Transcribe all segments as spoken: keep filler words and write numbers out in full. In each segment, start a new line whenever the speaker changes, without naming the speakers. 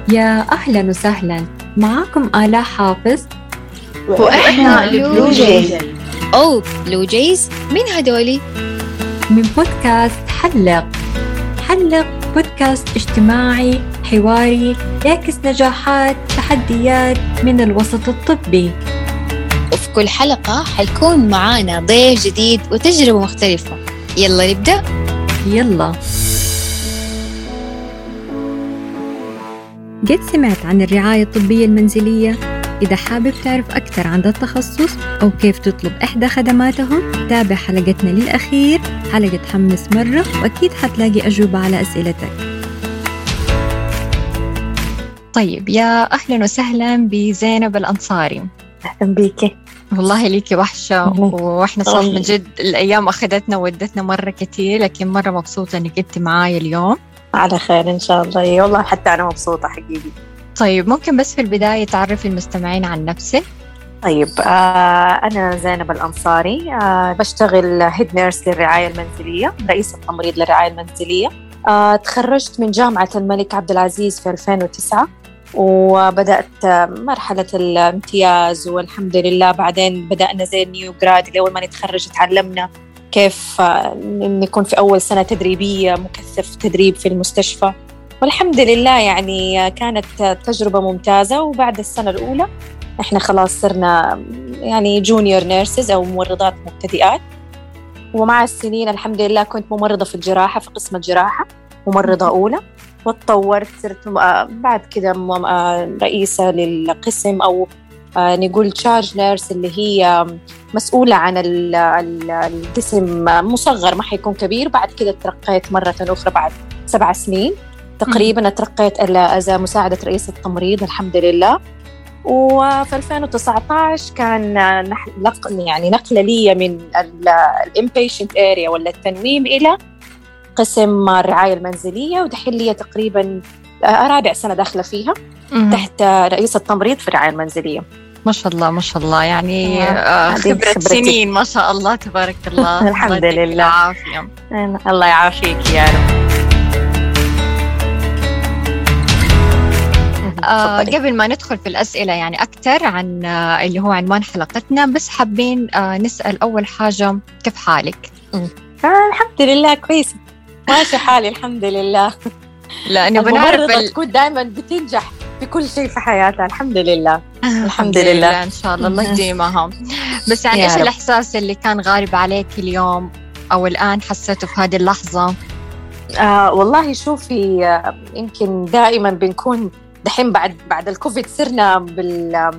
يا أهلا وسهلا، معاكم آلاء حافظ
وإحنا البلو جيز.
أوه بلو جيز؟ مين هدولي؟
من بودكاست حلق. حلق بودكاست اجتماعي حواري يعكس نجاحات تحديات من الوسط الطبي،
وفي كل حلقة حيكون معانا ضيف جديد وتجربة مختلفة. يلا نبدأ؟
يلا. قد سمعت عن الرعاية الطبية المنزلية؟ إذا حابب تعرف أكثر عن ذا التخصص أو كيف تطلب إحدى خدماتهم، تابع حلقتنا للأخير، حلقة تحمس مرة وأكيد حتلاقي أجوبة على أسئلتك. طيب، يا أهلا وسهلا بزينب الأنصاري.
أهلا بيكي.
والله ليكي وحشة، وإحنا صح من جد الأيام أخذتنا ودتنا مرة كتير، لكن مرة مبسوطة إنك أنت معايا اليوم.
على خير إن شاء الله. والله حتى أنا مبسوطة حقيقي.
طيب، ممكن بس في البداية تعرفي المستمعين عن نفسك؟
طيب، آه أنا زينب الأنصاري، آه بشتغل هيد نيرس للرعاية المنزلية، رئيسة تمريض للرعاية المنزلية. آه تخرجت من جامعة الملك عبد العزيز في ألفين وتسعة، وبدأت مرحلة الامتياز، والحمد لله بعدين بدأنا زي النيو جراد اللي أول ما نتخرج تعلمنا كيف نكون في أول سنة تدريبية، مكثف تدريب في المستشفى، والحمد لله يعني كانت تجربة ممتازة. وبعد السنة الأولى إحنا خلاص صرنا يعني جونيور نيرسز أو ممرضات مبتدئات، ومع السنين الحمد لله كنت ممرضة في الجراحة في قسم الجراحة، ممرضة أولى، واتطورت صرت بعد كده رئيسة للقسم أو نقول تشارج نيرس اللي هي مسؤولة عن القسم مصغر ما حيكون كبير. بعد كده ترقيت مرة أخرى بعد سبع سنين تقريبا، ترقيت إلى مساعدة رئيسة التمريض الحمد لله. وفي ألفين وتسعة عشر كان نقل يعني نقلة لي من الانبيشنت اريا ولا التنويم إلى قسم الرعاية المنزلية، ودحين لي تقريبا رابع سنة داخلة فيها تحت رئيسة تمريض في الرعاية المنزلية.
ما شاء الله ما شاء الله، يعني خبرة سنين ما شاء الله تبارك الله.
الحمد لله.
عافية.
الله يعافيك يا رب.
آه قبل ما ندخل في الأسئلة يعني أكثر عن آه اللي هو عنوان حلقتنا، بس حابين آه نسأل أول حاجة، كيف حالك؟
آه الحمد لله كويس، ماشي حالي الحمد لله.
لأنه بنعرف
ال... تكون دائما بتنجح في كل شيء في حياتها الحمد لله.
الحمد لله. لله إن شاء الله الله يديمها. بس يعني إيش الإحساس اللي كان غالب عليك اليوم أو الآن حسيته في هذه اللحظة؟
آه والله شوفي، آه يمكن دائما بنكون دحين بعد بعد الكوفيد صرنا بال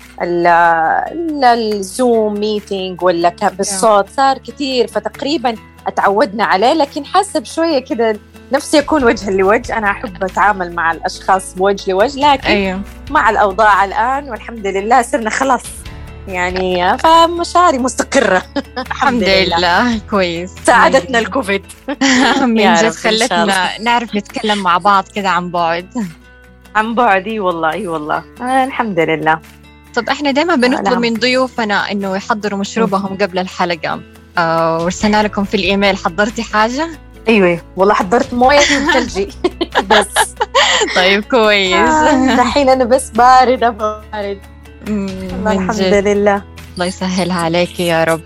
الزوم ميتينج ولا بالصوت صار كتير، فتقريبا اتعودنا عليه، لكن حاسه بشويه كده نفسي يكون وجها لوجه. انا احب اتعامل مع الاشخاص بوجه لوجه، لكن أيوه. مع الاوضاع الان والحمد لله صرنا خلاص يعني، فمشاعري مستقره.
الحمد لله. كويس،
ساعدتنا الكوفيد
من جد، خلتنا نعرف نتكلم مع بعض كده عن بعد
عن بعد. اي والله اي والله آه الحمد لله.
طب احنا دائما بنطلب من ضيوفنا انه يحضروا مشروبهم قبل الحلقه، آه ورسلنا لكم في الايميل، حضرتي حاجه؟
ايوه والله حضرت مويه ثلجي بس.
طيب كويس.
آه دحين انا بس بارده بارد. الحمد لله.
الله يسهلها عليك يا رب.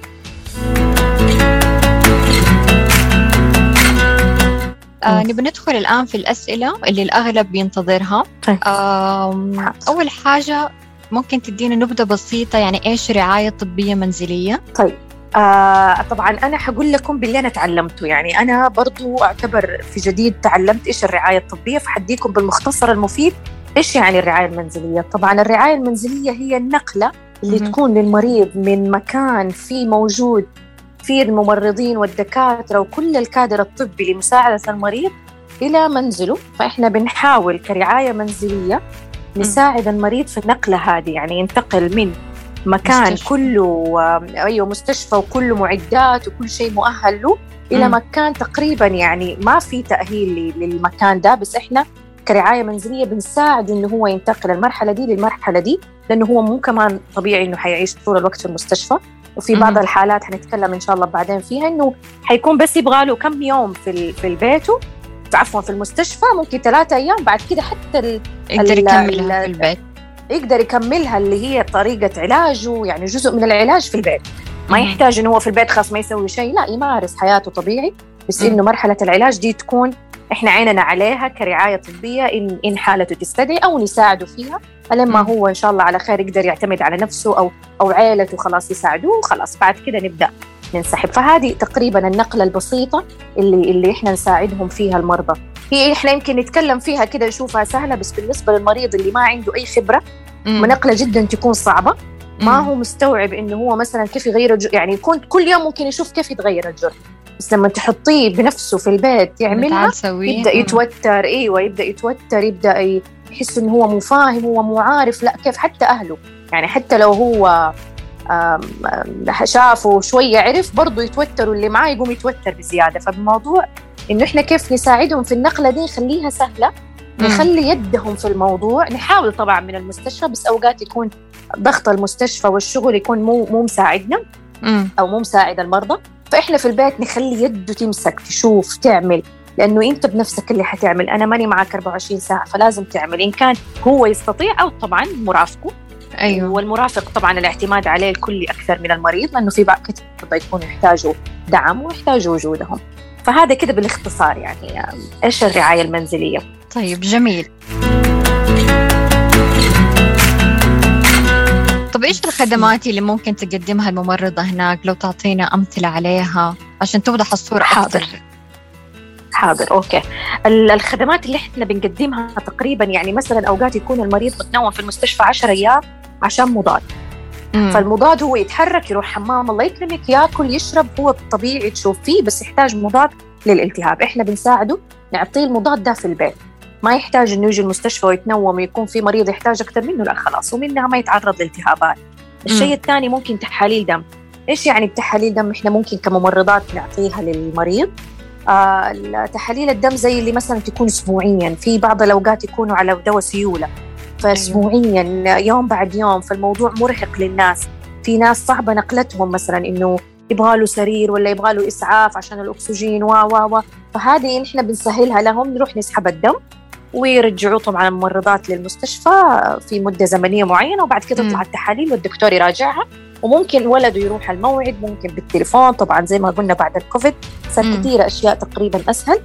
آه نبي ندخل الآن في الأسئلة اللي الأغلب بينتظرها. آه أول حاجة ممكن تدينا نبذة بسيطة يعني إيش رعاية طبية منزلية؟
طيب، آه طبعا أنا حقول لكم باللي أنا تعلمته، يعني أنا برضو أعتبر في جديد تعلمت إيش الرعاية الطبية، فحديكم بالمختصر المفيد إيش يعني الرعاية المنزلية. طبعا الرعاية المنزلية هي النقلة اللي م- تكون للمريض من مكان فيه موجود في الممرضين والدكاترة وكل الكادر الطبي لمساعدة المريض إلى منزله. فإحنا بنحاول كرعاية منزلية نساعد المريض في النقلة هذه، يعني ينتقل من مكان مستشفى. كله أيوة مستشفى وكله معدات وكل شيء مؤهل له إلى م. مكان تقريبا يعني ما في تأهيل للمكان ده، بس إحنا كرعاية منزلية بنساعد إنه هو ينتقل المرحلة دي للمرحلة دي، لأنه هو مو كمان طبيعي إنه حيعيش طول الوقت في المستشفى. وفي بعض الحالات حنتكلم إن شاء الله بعدين فيها إنه حيكون بس يبغى له كم يوم في في البيته عفوا في المستشفى ممكن ثلاثة أيام، بعد كده حتى ال
يقدر يكملها في البيت،
يقدر يكملها اللي هي طريقة علاجه، يعني جزء من العلاج في البيت. ما يحتاج إنه هو في البيت خاص ما يسوي شيء، لا يمارس حياته طبيعي، بس إنه مرحلة العلاج دي تكون إحنا عيننا عليها كرعاية طبية إن إن حالته تستدعي، أو نساعده فيها لما هو إن شاء الله على خير يقدر يعتمد على نفسه أو أو عائلته خلاص يساعدوه، خلاص بعد كده نبدأ ننسحب. فهذه تقريبا النقلة البسيطة اللي اللي إحنا نساعدهم فيها المرضى. هي إحنا يمكن نتكلم فيها كده نشوفها سهلة، بس بالنسبة للمريض اللي ما عنده أي خبرة نقلة جدا تكون صعبة. ما هو مستوعب إنه هو مثلا كيف يغير الجرح، يعني يكون كل يوم ممكن يشوف كيف يتغير الجرح، بس لما تحطيه بنفسه في البيت يعملها يبدأ يتوتر. ايوه يبدأ يتوتر، يبدأ يحس انه هو مو فاهم، هو مو عارف، لا كيف حتى اهله، يعني حتى لو هو شافه شوية عرف برضو يتوتر، واللي معاه يقوم يتوتر بزيادة. فبالموضوع انه احنا كيف نساعدهم في النقلة دي، نخليها سهلة، نخلي يدهم في الموضوع. نحاول طبعا من المستشفى، بس اوقات يكون ضغط المستشفى والشغل يكون مو مو مساعدنا او مو مساعد المرضى، فإحنا في البيت نخلي يده تمسك، تشوف، تعمل، لأنه أنت بنفسك اللي حتعمل. أنا ماني معك أربعة وعشرين ساعة، فلازم تعمل إن كان هو يستطيع، أو طبعا مرافقه.
أيوة.
والمرافق طبعا الاعتماد عليه الكلي أكثر من المريض، لأنه في بعض كتير يكونوا يحتاجوا دعم ويحتاجوا وجودهم. فهذا كده بالاختصار يعني إيش الرعاية المنزلية.
طيب جميل. طب إيش الخدمات اللي ممكن تقدمها الممرضة هناك؟ لو تعطينا أمثلة عليها عشان توضح الصورة أكثر.
حاضر حاضر أوكي. الخدمات اللي إحنا بنقدمها تقريبا يعني مثلا أوقات يكون المريض متنوم في المستشفى عشر أيام عشان مضاد. مم. فالمضاد هو يتحرك، يروح حمام، الله يكرمك، يأكل، يشرب، هو طبيعي تشوف فيه، بس يحتاج مضاد للالتهاب. إحنا بنساعده نعطيه المضاد ده في البيت، ما يحتاج إنه يجي المستشفى ويتنوم ويكون في مريض يحتاج أكثر منه، لا خلاص ومنها ما يتعرض لالتهابات. الشيء الثاني ممكن تحاليل دم. إيش يعني بتحاليل دم؟ إحنا ممكن كممرضات نعطيها للمريض. آه تحاليل الدم زي اللي مثلا تكون أسبوعيا، في بعض الأوقات يكونوا على دواء سيولة، فأسبوعيا يوم بعد يوم، فالموضوع مرهق للناس. في ناس صعبة نقلتهم مثلا إنه يبغى له سرير ولا يبغى له إسعاف عشان الأكسجين و و و فهذه إحنا بنسهلها لهم، نروح نسحب الدم ويرجعوا طبعا الممرضات للمستشفى في مدة زمنية معينة، وبعد كده تطلع التحاليل والدكتور يراجعها، وممكن ولده يروح الموعد، ممكن بالتليفون طبعا زي ما قلنا بعد الكوفيد صار كثير أشياء تقريبا أسهل.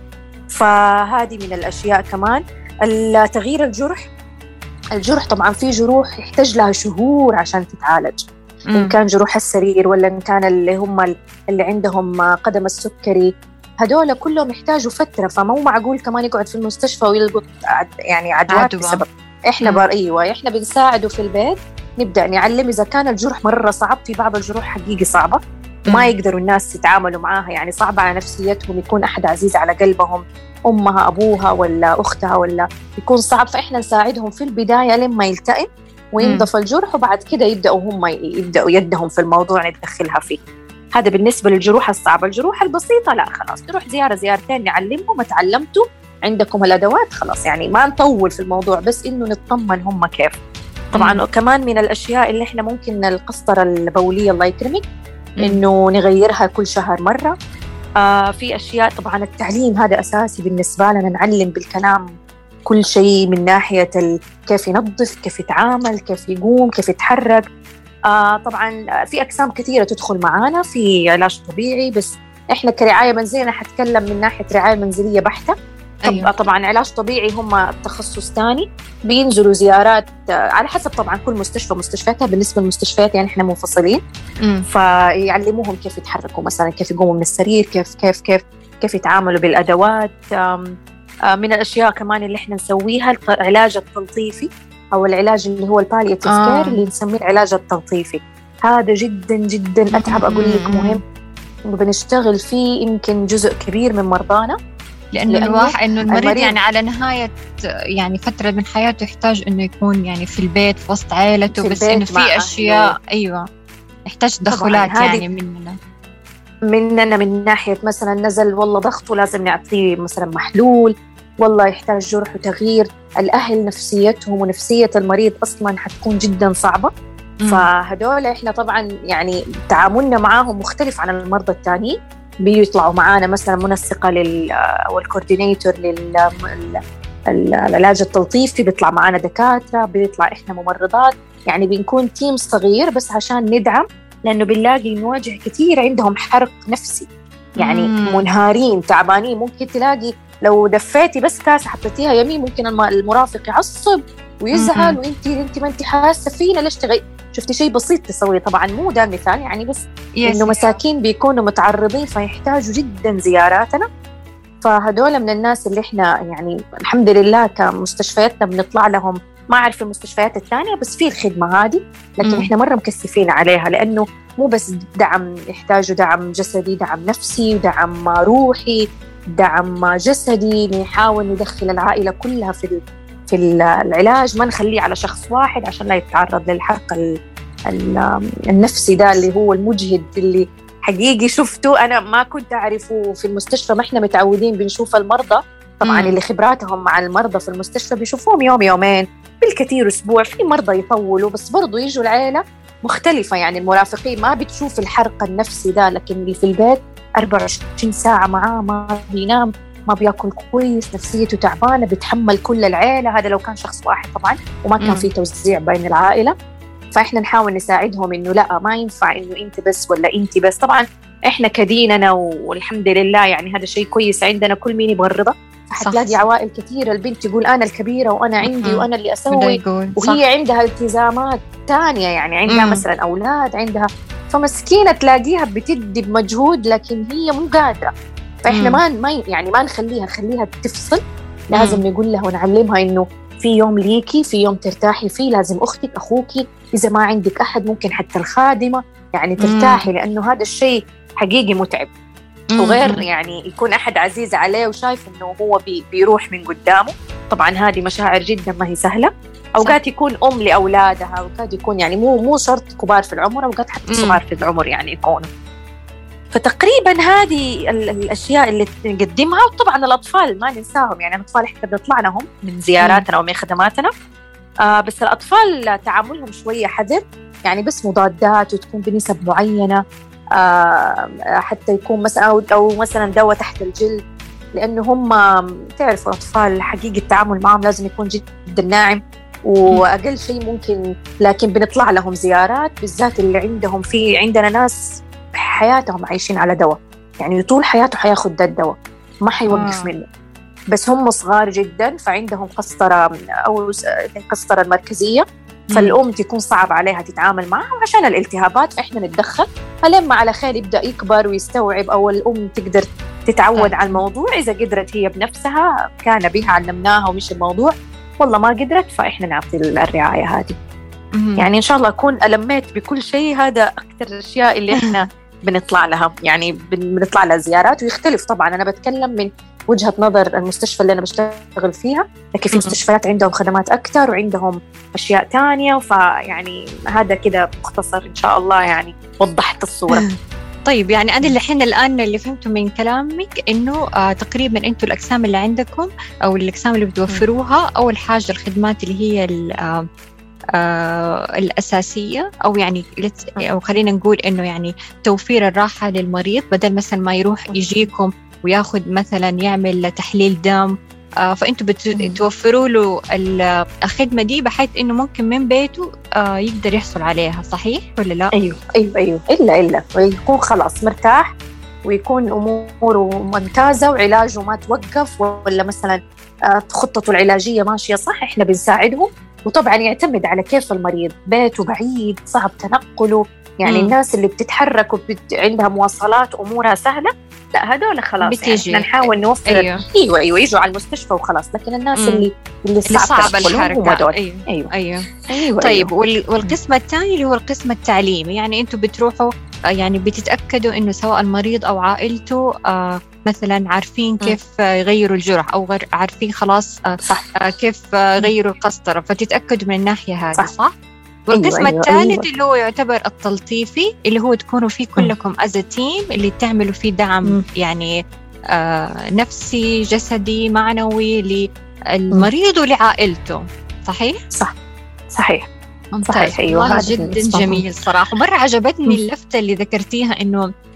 فهذه من الأشياء. كمان التغيير الجرح. الجرح طبعا في جروح يحتاج لها شهور عشان تتعالج، مم. إن كان جروح السرير ولا إن كان اللي هم اللي عندهم قدم السكري، هدول كلهم يحتاجوا فترة، فمو معقول كمان يقعد في المستشفى ويلقط يعني عدوات بسبب. إحنا بر أيوة إحنا بنساعده في البيت، نبدأ نعلم. إذا كان الجرح مرة صعب، في بعض الجروح حقيقي صعبة وما يقدروا الناس يتعاملوا معاها، يعني صعبة على نفسيتهم، يكون أحد عزيز على قلبهم، أمها أبوها ولا أختها، ولا يكون صعب، فإحنا نساعدهم في البداية لما يلتئم وينضف الجرح، وبعد كده يبدأوا هم يبدأوا يدهم في الموضوع ندخلها فيه. هذا بالنسبة للجروح الصعبة. الجروح البسيطة لا خلاص نروح زيارة زيارتين نعلمهم، ما تعلمتوا عندكم الأدوات خلاص، يعني ما نطول في الموضوع، بس إنه نطمن هم كيف. طبعا مم. كمان من الأشياء اللي إحنا ممكن القسطرة البولية الله يكرمك إنه نغيرها كل شهر مرة. آه في أشياء طبعا التعليم هذا أساسي بالنسبة لنا، نعلم بالكلام كل شيء من ناحية كيف ينظف، كيف يتعامل، كيف يقوم، كيف يتحرك. آه طبعا في أقسام كثيرة تدخل معانا في علاج طبيعي، بس إحنا كرعاية منزلية أنا حتكلم من ناحية رعاية منزلية بحتة. أيوة. طبعا علاج طبيعي هم تخصص ثاني، بينزلوا زيارات على حسب طبعا كل مستشفى مستشفياتها. بالنسبة للمستشفيات يعني إحنا منفصلين، م. فيعلموهم كيف يتحركوا مثلا، كيف يقوموا من السرير، كيف كيف كيف كيف يتعاملوا بالأدوات. من الأشياء كمان اللي إحنا نسويها العلاج التلطيفي، أو العلاج اللي هو البالياتيف كير اللي نسميه العلاج التلطيفي. هذا جدا جدا أتعب أقول لك مهم، وبنشتغل فيه يمكن جزء كبير من مرضانا،
لأنه الواحد إنه المريض, المريض يعني على نهاية يعني فترة من حياته يحتاج إنه يكون يعني في البيت في وسط عائلته، بس إنه في أشياء أهله. أيوة يحتاج تدخلات يعني مننا
مننا من ناحية مثلا نزل والله ضغطه لازم نعطيه مثلا محلول، والله يحتاج جرح وتغيير. الأهل نفسيتهم ونفسية المريض أصلا حتكون جدا صعبة. م. فهدول إحنا طبعا يعني تعاملنا معاهم مختلف عن المرضى التانيين، بيطلعوا معانا مثلا منسقة لل أو الكوردينيتور للعلاج التلطيفي، بيطلع معانا دكاترة، بيطلع إحنا ممرضات، يعني بنكون تيم صغير بس عشان ندعم، لأنه بنلاقي نواجه كثير عندهم حرق نفسي، يعني مم. منهارين تعبانين. ممكن تلاقي لو دفيتي بس كاسة حطيتيها يمين ممكن المرافق يعصب ويزعل، وانت انت ما انت حاسة فينا ليش تغي. شفتي شيء بسيط تسويه، طبعا مو ده المثال يعني، بس إنه مساكين بيكونوا متعرضين فيحتاجوا جدا زياراتنا. فهدول من الناس اللي إحنا يعني الحمد لله كمستشفياتنا بنطلع لهم، ما أعرف المستشفيات الثانية بس في الخدمة هذه، لكن م. إحنا مرة مكثفين عليها، لأنه مو بس دعم، يحتاجوا دعم جسدي، دعم نفسي، دعم روحي، دعم جسدي. نحاول ندخل العائلة كلها في في العلاج، ما نخليه على شخص واحد عشان لا يتعرض للحرق النفسي ده اللي هو المجهد، اللي حقيقي شفته أنا ما كنت أعرفه في المستشفى. ما إحنا متعودين بنشوف المرضى طبعاً مم. اللي خبراتهم مع المرضى في المستشفى بيشوفوهم يوم يومين بالكثير أسبوع، في مرضى يطولوا، بس برضو يجوا العيلة مختلفة، يعني المرافقين ما بتشوف الحرق النفسي ده، لكن اللي في البيت أربعة وعشرين ساعة معاه، ما بينام، ما بيأكل كويس، نفسيته تعبانة، بيتحمل كل العيلة. هذا لو كان شخص واحد طبعاً وما كان في توزيع بين العائلة. فإحنا نحاول نساعدهم إنه لا، ما ينفع إنه أنت بس ولا أنت بس. طبعاً إحنا كديننا والحمد لله يعني هذا شيء كويس عندنا، كل مين يبغى الرضا. حتلاقي عوائل كثيرة البنت تقول أنا الكبيرة وأنا عندي وأنا اللي أسوي، وهي عندها التزامات تانية، يعني عندها مثلا أولاد، عندها، فمسكينة تلاقيها بتدي بمجهود لكن هي مو قادرة. فإحنا ما ما يعني ما نخليها نخليها تفصل، لازم نقول لها ونعلمها إنه في يوم ليكي، في يوم ترتاحي فيه، لازم أختك أخوكي، إذا ما عندك أحد ممكن حتى الخادمة يعني ترتاحي، لأنه هذا الشيء حقيقي متعب. وغير يعني يكون أحد عزيز عليه وشايف إنه هو بي بيروح من قدامه. طبعاً هذه مشاعر جداً ما هي سهلة. أوقات يكون أم لأولادها، أوقات يكون يعني مو مو شرط كبار في العمر، أوقات حتى صغار في العمر يعني يكونوا. فتقريباً هذه الأشياء اللي نقدمها. وطبعاً الأطفال ما ننساهم، يعني الأطفال إحنا بنطلع لهم من زياراتنا ومن خدماتنا، آه بس الأطفال تعاملهم شوية حذر، يعني بس مضادات وتكون بنسب معينة، آه حتى يكون مثلا أو مثلا دواء تحت الجلد، لأنه هم تعرفوا الأطفال حقيقي التعامل معهم لازم يكون جدا ناعم وأقل شيء ممكن. لكن بنطلع لهم زيارات، بالذات اللي عندهم، في عندنا ناس حياتهم عايشين على دواء، يعني طول حياته حياخد ده الدواء ما حيوقف آه. منه، بس هم صغار جدا فعندهم قسطرة أو القسطرة المركزية، فالأم تكون صعب عليها تتعامل معها عشان الالتهابات، فإحنا نتدخل فلما على خير يبدأ يكبر ويستوعب، أو الأم تقدر تتعود طيب. على الموضوع. إذا قدرت هي بنفسها كان بها علمناها ومش الموضوع، والله ما قدرت فإحنا نعطي الرعاية هذه. يعني إن شاء الله أكون ألميت بكل شيء. هذا أكثر الأشياء اللي إحنا بنطلع لها، يعني بنطلع لها زيارات. ويختلف طبعا، أنا بتكلم من وجهة نظر المستشفى اللي أنا بشتغل فيها، لكن في مستشفيات عندهم خدمات أكثر وعندهم أشياء تانية، فيعني هذا كده مختصر إن شاء الله، يعني وضحت الصورة.
طيب يعني أنا الحين الآن اللي فهمته من كلامك إنه آه تقريبا أنتوا الأقسام اللي عندكم أو الأقسام اللي بتوفروها، أول حاجة الخدمات اللي هي آه آه الأساسية، أو يعني أو خلينا نقول إنه يعني توفير الراحة للمريض، بدل مثلا ما يروح يجيكم وياخد مثلا يعمل تحليل دم، آه فأنتوا بتوفروا له الخدمة دي بحيث إنه ممكن من بيته آه يقدر يحصل عليها، صحيح ولا لا؟
أيوه أيوه أيوه إلا إلا ويكون خلاص مرتاح ويكون أموره ممتازة وعلاجه ما توقف، ولا مثلا آه خطته العلاجية ماشية صح، إحنا بنساعدهم. وطبعا يعتمد على كيف المريض، بيته بعيد صعب تنقله، يعني مم. الناس اللي بتتحرك وعندها مواصلات أمورها سهلة، لا هذول خلاص يعني نحاول نوفر. أيوة. أيوة أيوة يجوا على المستشفى وخلاص. لكن الناس مم. اللي اللي
صعب الحركة.
أيوة. أيوة.
أيوة. أيوة. طيب أيوة. والقسم الثاني اللي هو القسم التعليمي، يعني أنتوا بتروحوا يعني بتتأكدوا إنه سواء المريض أو عائلته آه مثلا عارفين كيف يغيروا الجرح، أو عارفين خلاص آه صح. آه كيف يغيروا القسطرة، فتتأكدوا من الناحية هذه صح, صح؟ والقسم أيوة الثالث أيوة. اللي هو يعتبر التلطيفي، اللي هو تكونوا فيه كلكم as a team، اللي تعملوا فيه دعم م. يعني آه نفسي جسدي معنوي للمريض م. ولعائلته، صحيح؟
صح صحيح
ممتاز. أيوة. والله جدا جميل صراحة. مرة عجبتني اللفتة اللي ذكرتيها إنه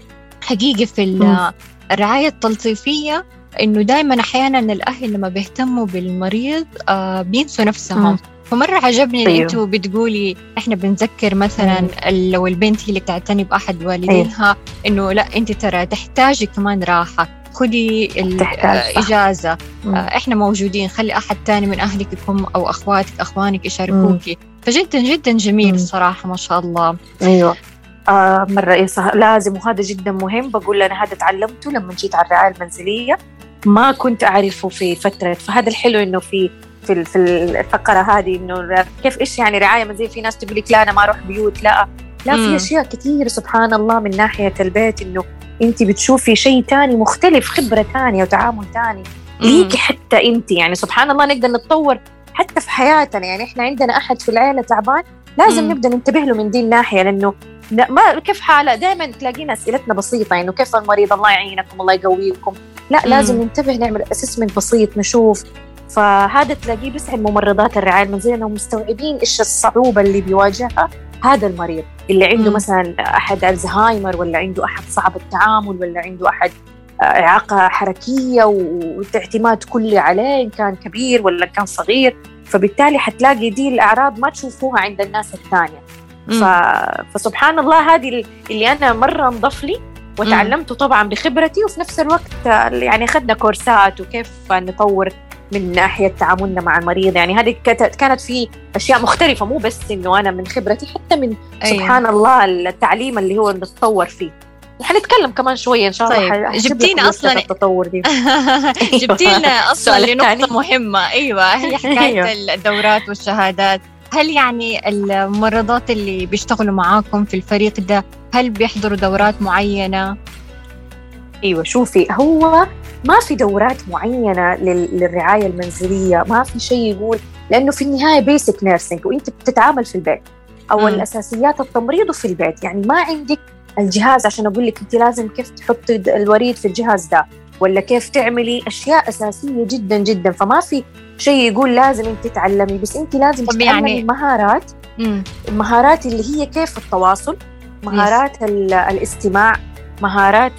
حقيقي في الرعاية التلطيفية إنه دائما أحيانا الأهل لما بيهتموا بالمريض آه بينسوا نفسهم. م. فمرة عجبني أيوه. إن أنتوا بتقولي إحنا بنذكر مثلا لو البنت هي اللي بتعتني بأحد والدينها أيوه. إنه لا أنت ترى تحتاجي كمان راحة، خدي الإجازة، إحنا موجودين، خلي أحد تاني من أهلك يكون أو أخواتك أخوانك يشاركوكي. فجدا جدا جميل الصراحة ما شاء الله.
أيوة آه مرة إيه صح لازم، وهذا جدا مهم. بقول أنا هذا تعلمته لما جيت على الرعاية المنزلية، ما كنت أعرفه في فترة. فهذا الحلو إنه في في في الفقرة هذه إنه كيف إيش يعني رعاية منزلية. في ناس تقول لك لا أنا ما أروح بيوت، لا لا في أشياء كثير سبحان الله من ناحية البيت، إنه أنت بتشوفي شيء تاني مختلف، خبرة تانية وتعامل تاني ليكي حتى أنت. يعني سبحان الله نقدر نتطور حتى في حياتنا. يعني إحنا عندنا أحد في العائلة تعبان لازم مم. نبدأ ننتبه له من دي الناحية، لأنه ما كيف حاله دائما تلاقينا أسئلتنا بسيطة إنه كيف المريض، الله يعينكم الله يقويكم. لا مم. لازم ننتبه نعمل أسسمنت بسيط نشوف. فهذا تلاقيه بيسعد ممرضات الرعاية المنزلية إنهم مستوعبين إيش الصعوبة اللي بيواجهها هذا المريض اللي عنده مم. مثلا أحد الزهايمر، ولا عنده أحد صعب التعامل، ولا عنده أحد إعاقة حركية واعتماد كلي عليه إن كان كبير ولا كان صغير. فبالتالي حتلاقي دي الأعراض ما تشوفوها عند الناس الثانية. ف... فسبحان الله هذه اللي أنا مرة انضف لي وتعلمته طبعا بخبرتي، وفي نفس الوقت يعني أخذنا كورسات وكيف نطور من ناحية تعاملنا مع المريض. يعني هذه كانت في أشياء مختلفة، مو بس إنه أنا من خبرتي، حتى من أيوة. سبحان الله التعليم اللي هو نتطور فيه. وحنتكلم كمان شوية إن شاء الله.
طيب. جبتينا أصلاً التطور دي جبتينا أصلاً لنقطة مهمة. أيوة هي حكاية الدورات والشهادات. هل يعني الممرضات اللي بيشتغلوا معاكم في الفريق ده هل بيحضروا دورات معينة؟
أيوة شوفي، هو ما في دورات معينة للرعاية المنزلية، ما في شيء يقول، لأنه في النهاية بيسك نيرسينج وإنت بتتعامل في البيت أو م. الأساسيات التمريض في البيت. يعني ما عندك الجهاز عشان أقول لك أنت لازم كيف تحطي الوريد في الجهاز ده، ولا كيف تعملي أشياء أساسية جدا جدا. فما في شيء يقول لازم أنت تتعلمي، بس أنت لازم تتعلمي يعني مهارات م. المهارات اللي هي كيف التواصل، مهارات الاستماع، مهارات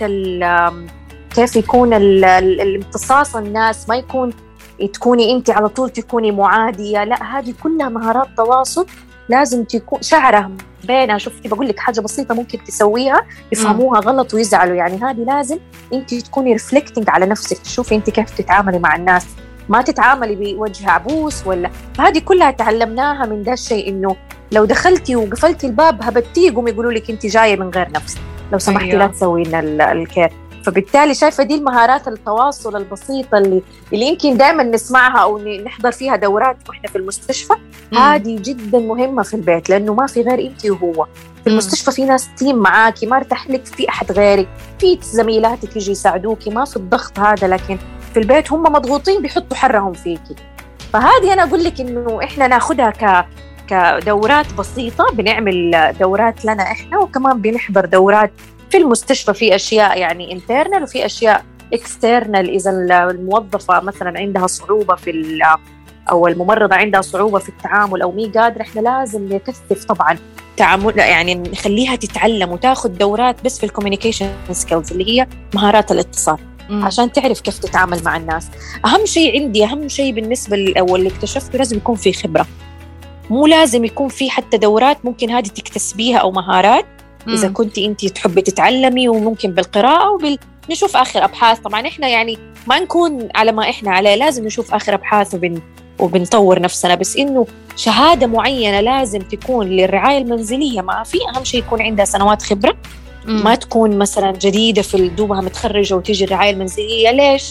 كيف يكون الامتصاص الناس، ما يكون تكوني أنت على طول تكوني معادية، لا هذه كلها مهارات تواصل لازم تكون شعره بينها. شفتي بقول لك حاجة بسيطة ممكن تسويها يفهموها م. غلط ويزعلوا. يعني هذه لازم أنت تكوني ريفلكتنج على نفسك، تشوفي أنت كيف تتعاملي مع الناس، ما تتعاملي بوجه عبوس ولا. فهذه كلها تعلمناها من ده الشيء، إنه لو دخلتي وقفلتي الباب هبتي يقوم يقولوا لك أنت جاية من غير نفس، لو سمحتي أيوه. لا تسوي لنا الكير. فبالتالي شايفة دي المهارات التواصل البسيطة اللي, اللي يمكن دائما نسمعها أو نحضر فيها دورات وإحنا في المستشفى. هذه جدا مهمة في البيت، لأنه ما في غير أنت وهو. في المستشفى في ناس تيم معاكي، ما ارتاح لك في أحد غيرك، في زميلاتك يجي يساعدوكي، ما في الضغط هذا. لكن في البيت هم مضغوطين بيحطوا حرهم فيكي. فهذه أنا أقول لك إنه إحنا ناخدها ك كدورات بسيطة، بنعمل دورات لنا إحنا، وكمان بنحضر دورات في المستشفى في أشياء يعني انترنال وفي أشياء اكسترنال. إذا الموظفة مثلا عندها صعوبة في أو الممرضة عندها صعوبة في التعامل أو مي قادرة، إحنا لازم نكثف طبعا تعامل، يعني نخليها تتعلم وتاخد دورات بس في الكوميونيكيشن سكيلز اللي هي مهارات الاتصال م. عشان تعرف كيف تتعامل مع الناس. أهم شيء عندي أهم شيء بالنسبة أو اللي اكتشفته لازم يكون في خبرة، مو لازم يكون في حتى دورات ممكن هذه تكتسبيها أو مهارات إذا كنت أنت تحبي تتعلمي، وممكن بالقراءة وبنشوف آخر أبحاث. طبعاً إحنا يعني ما نكون على ما إحنا عليه، لازم نشوف آخر أبحاث وبن وبنطور نفسنا. بس إنه شهادة معينة لازم تكون للرعاية المنزلية، ما في أهم شيء يكون عندها سنوات خبرة، م. ما تكون مثلاً جديدة في الدوبها متخرجة وتيجي الرعاية المنزلية. ليش؟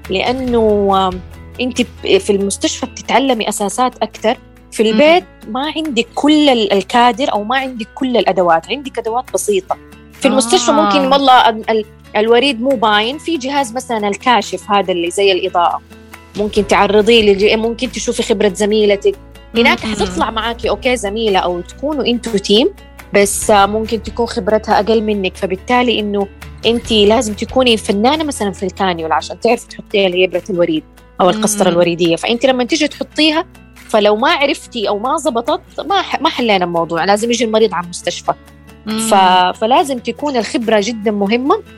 لأنه أنت في المستشفى بتتعلمي أساسات أكتر، في البيت ما عندك كل الكادر أو ما عندك كل الأدوات، عندك أدوات بسيطة. في المستشفى آه. ممكن والله ال- الوريد مو باين، في جهاز مثلا الكاشف هذا اللي زي الإضاءة ممكن تعرضيه للجي، ممكن تشوفي خبرة زميلتك هناك حتطلع معاكي أوكي زميلة أو تكونوا أنتوا تيم، بس ممكن تكون خبرتها أقل منك. فبالتالي إنه أنت لازم تكوني فنانة مثلا في الكانيول عشان تعرف تحطيها لإبرة الوريد أو القسطرة الوريدية. فأنت لما تيجي تحطيها، فلو ما عرفتي أو ما زبطت ما ما حلينا الموضوع، لازم يجي المريض على المستشفى. ف... فلازم تكون الخبرة جدا مهمة،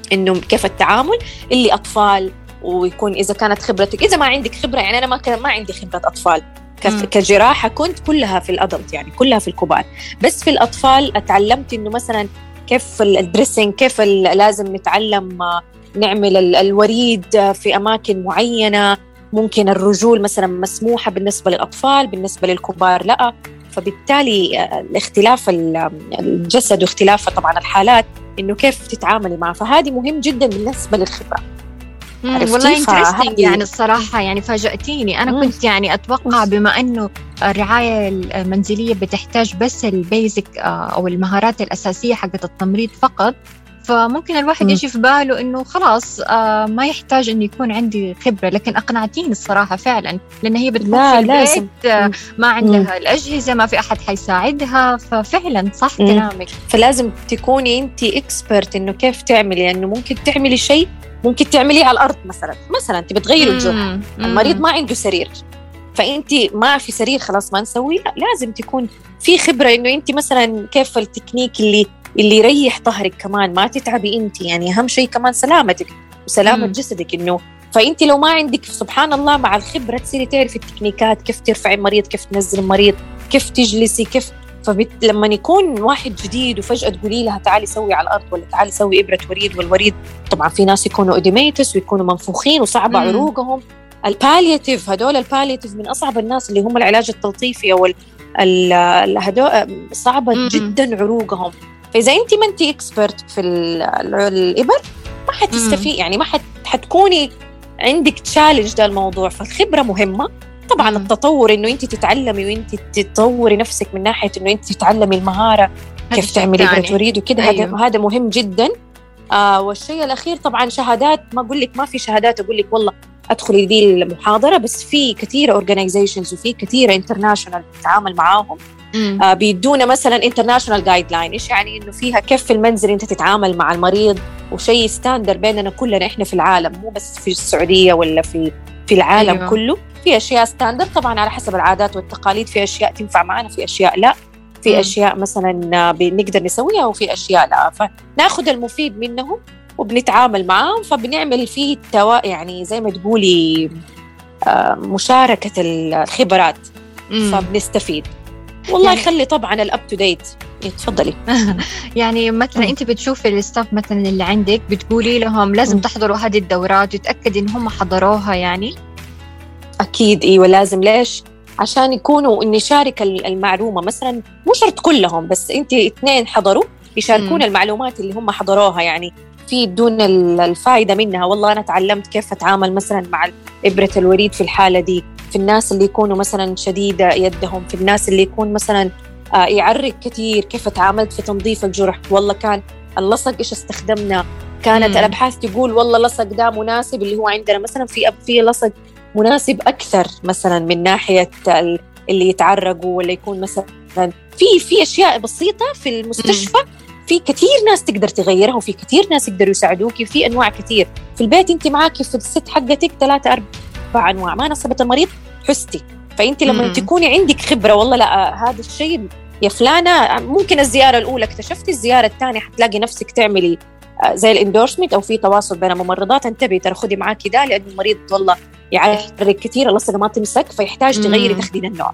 إنه كيف التعامل اللي أطفال، ويكون إذا كانت خبرتك، إذا ما عندك خبرة يعني أنا ما كان ما عندي خبرة أطفال كجراحة، كنت كلها في الأدلت يعني كلها في الكبار، بس في الأطفال اتعلمت إنه مثلا كيف الدريسنج، كيف لازم نتعلم نعمل الوريد في أماكن معينة، ممكن الرجول مثلا مسموحة بالنسبة للأطفال، بالنسبة للكبار لا. فبالتالي الاختلاف الجسد واختلاف طبعا الحالات إنه كيف تتعاملي معه، فهذه مهم جدا بالنسبة للخبرة.
والله انترستينج يعني الصراحة، يعني فاجأتيني. أنا مم. كنت يعني أتوقع بما أنه الرعاية المنزلية بتحتاج بس البيزك أو المهارات الأساسية حقت التمريض فقط، فممكن الواحد يجي في باله إنه خلاص ما يحتاج إنه يكون عندي خبرة. لكن أقنعتيني الصراحة فعلا، لأن هي بتكون في البيت ما عندها مم. الأجهزة، ما في أحد حيساعدها، ففعلا صح كلامك.
فلازم تكوني أنت إكسبرت إنه كيف تعملي، لأنه ممكن تعملي شيء ممكن تعمليه على الأرض مثلا مثلا أنت بتغيري الجرح، المريض ما عنده سرير، فأنت ما في سرير خلاص ما نسوي، لا لازم تكون في خبرة إنه أنت مثلا كيف التكنيك اللي اللي يريح ظهرك كمان، ما تتعبي أنت، يعني أهم شيء كمان سلامتك وسلامة مم. جسدك. إنه فأنت لو ما عندك سبحان الله مع الخبرة تصيري تعرفي التكنيكات، كيف ترفعي المريض، كيف تنزل المريض، كيف تجلسي، كيف. فلما يكون واحد جديد وفجأة تقولي لها تعالي سوي على الأرض ولا تعالي سوي إبرة وريد، والوريد طبعا في ناس يكونوا إديميتس ويكونوا منفوخين وصعبة مم. عروقهم. البالياتيف هدول البالياتيف من أصعب الناس اللي هم العلاج التلطيفي أو هدول صعبة مم. جدا عروقهم. فإذا أنت ما أنت إكسبرت في الإبر ما حتستفيد، يعني ما حتكوني عندك تشالنج ده الموضوع. فالخبرة مهمة طبعا. مم. التطور إنه أنت تتعلمي وأنت تطوري نفسك من ناحية إنه أنت تتعلمي المهارة كيف تعملي إبرة وريد وكده. أيوه. هذا هذا مهم جدا. آه والشيء الأخير طبعا شهادات، ما أقول لك ما في شهادات أقول لك والله أدخلي دي المحاضرة، بس في كثيرة أورجانيزيشنز وفي كثيرة انترناشونال بتتعامل معاهم. آه بيدونا مثلا انترناشونال جايد لاين، إيش يعني إنه فيها كيف في المنزل أنت تتعامل مع المريض، وشيء ستاندر بيننا كلنا إحنا في العالم، مو بس في السعودية ولا في في العالم. أيوه. كله في أشياء ستاندر طبعا على حسب العادات والتقاليد، في أشياء تنفع معنا، في أشياء لا، في م. أشياء مثلا بنقدر نسويها وفي أشياء لا، فناخذ المفيد منهم وبنتعامل معهم، فبنعمل فيه توا يعني زي ما تقولي مشاركة الخبرات. م. فبنستفيد والله يعني يخلي طبعا الأب تو ديت. تفضلي.
يعني مثلا أنت بتشوفي الستاف مثلا اللي عندك بتقولي لهم لازم م. تحضروا هذه الدورات وتأكدي إن هم حضروها يعني؟
أكيد إيوه لازم. ليش؟ عشان يكونوا نشارك المعلومة، مثلا مو شرط كلهم، بس أنت اثنين حضروا يشاركون م. المعلومات اللي هم حضروها، يعني في بدون الفائدة منها. والله أنا تعلمت كيف أتعامل مثلا مع إبرة الوريد في الحالة دي، في الناس اللي يكونوا مثلا شديدة يدهم، في الناس اللي يكون مثلا يعرق كثير كيف تعاملت في تنظيف الجرح، والله كان اللصق إيش استخدمنا، كانت م. الأبحاث تقول والله اللصق ده مناسب، اللي هو عندنا مثلا في في لصق مناسب أكثر مثلا من ناحية اللي يتعرقوا، ولا يكون مثلا في في أشياء بسيطة في المستشفى م. في كثير ناس تقدر تغيرها، وفي كثير ناس يقدروا يساعدوكي، في أنواع كثير. في البيت أنت معاكي في الست حقتك ثلاثة أربع أنواع، ما نصبت المريض حستي. فأنت لما تكوني عندك خبرة والله لا هذا الشيء يا فلانة، ممكن الزيارة الأولى اكتشفتي، الزيارة الثانية حتلاقي نفسك تعملي زي الاندورسمنت أو في تواصل بين ممرضات، انتبهي ترى خدي معاكي ده لأن المريض والله يعرق كثير، اللصقة ما تمسك فيحتاج تغيري تخدين النوع.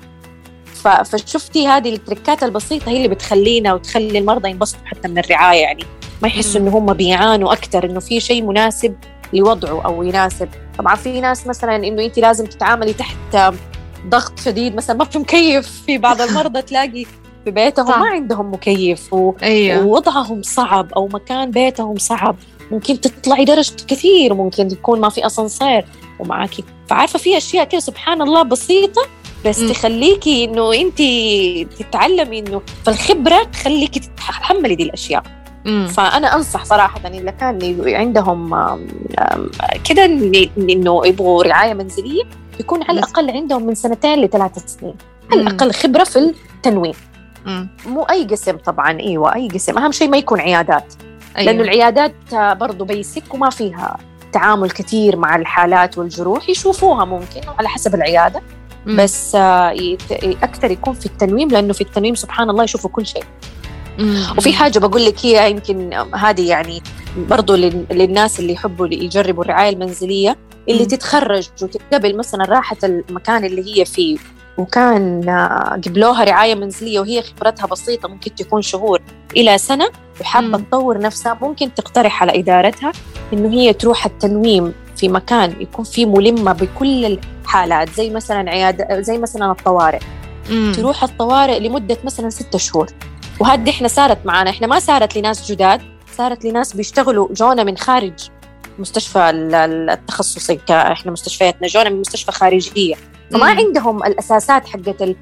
فشفتي هذه التركات البسيطة هي اللي بتخلينا وتخلي المرضى ينبسطوا حتى من الرعاية، يعني ما يحسوا إنه هم بيعانوا أكتر، إنه في شيء مناسب لوضعه أو يناسب. طبعا في ناس مثلا إنه أنت لازم تتعاملي تحت ضغط شديد، مثلا ما في مكيف، في بعض المرضى تلاقي في بيتهم صح. ما عندهم مكيف و... أيوه. ووضعهم صعب أو مكان بيتهم صعب، ممكن تطلعي درجة كثير، ممكن يكون ما في أسانسير ومعاكي، فعارفة في أشياء كده سبحان الله بسيطة بس م. تخليكي إنه أنت تتعلمي إنه فالخبرة تخليكي تتحملي دي الأشياء. م. فأنا أنصح صراحة إذا كان عندهم كده إنه يبغوا رعاية منزلية يكون على الأقل عندهم من سنتين لثلاثة سنين على الأقل خبرة في التنويم. م. مو أي قسم طبعاً، أيوة أي قسم، أهم شيء ما يكون عيادات. أيوة. لأنه العيادات برضو بيسك وما فيها تعامل كتير مع الحالات والجروح، يشوفوها ممكن على حسب العيادة. م. بس أكثر يكون في التنويم، لأنه في التنويم سبحان الله يشوفوا كل شيء. م. وفي حاجة بقول لك هي يمكن هذه يعني برضو للناس اللي يحبوا يجربوا الرعاية المنزلية، اللي م. تتخرج وتتقبل مثلا راحت المكان اللي هي فيه وكان قبلوها رعاية منزلية وهي خبرتها بسيطة، ممكن تكون شهور إلى سنة، وحابة تطور نفسها، ممكن تقترح على إدارتها إنه هي تروح التنويم في مكان يكون فيه ملمة بكل الحالات، زي مثلا عيادة، زي مثلا الطوارئ. مم. تروح الطوارئ لمدة مثلا ستة شهور. وهذه إحنا صارت معنا، إحنا ما صارت لناس جداد، صارت لناس بيشتغلوا جونا من خارج مستشفى التخصصي، إحنا مستشفياتنا جونا من مستشفى خارجية، فما مم. عندهم الأساسات حقت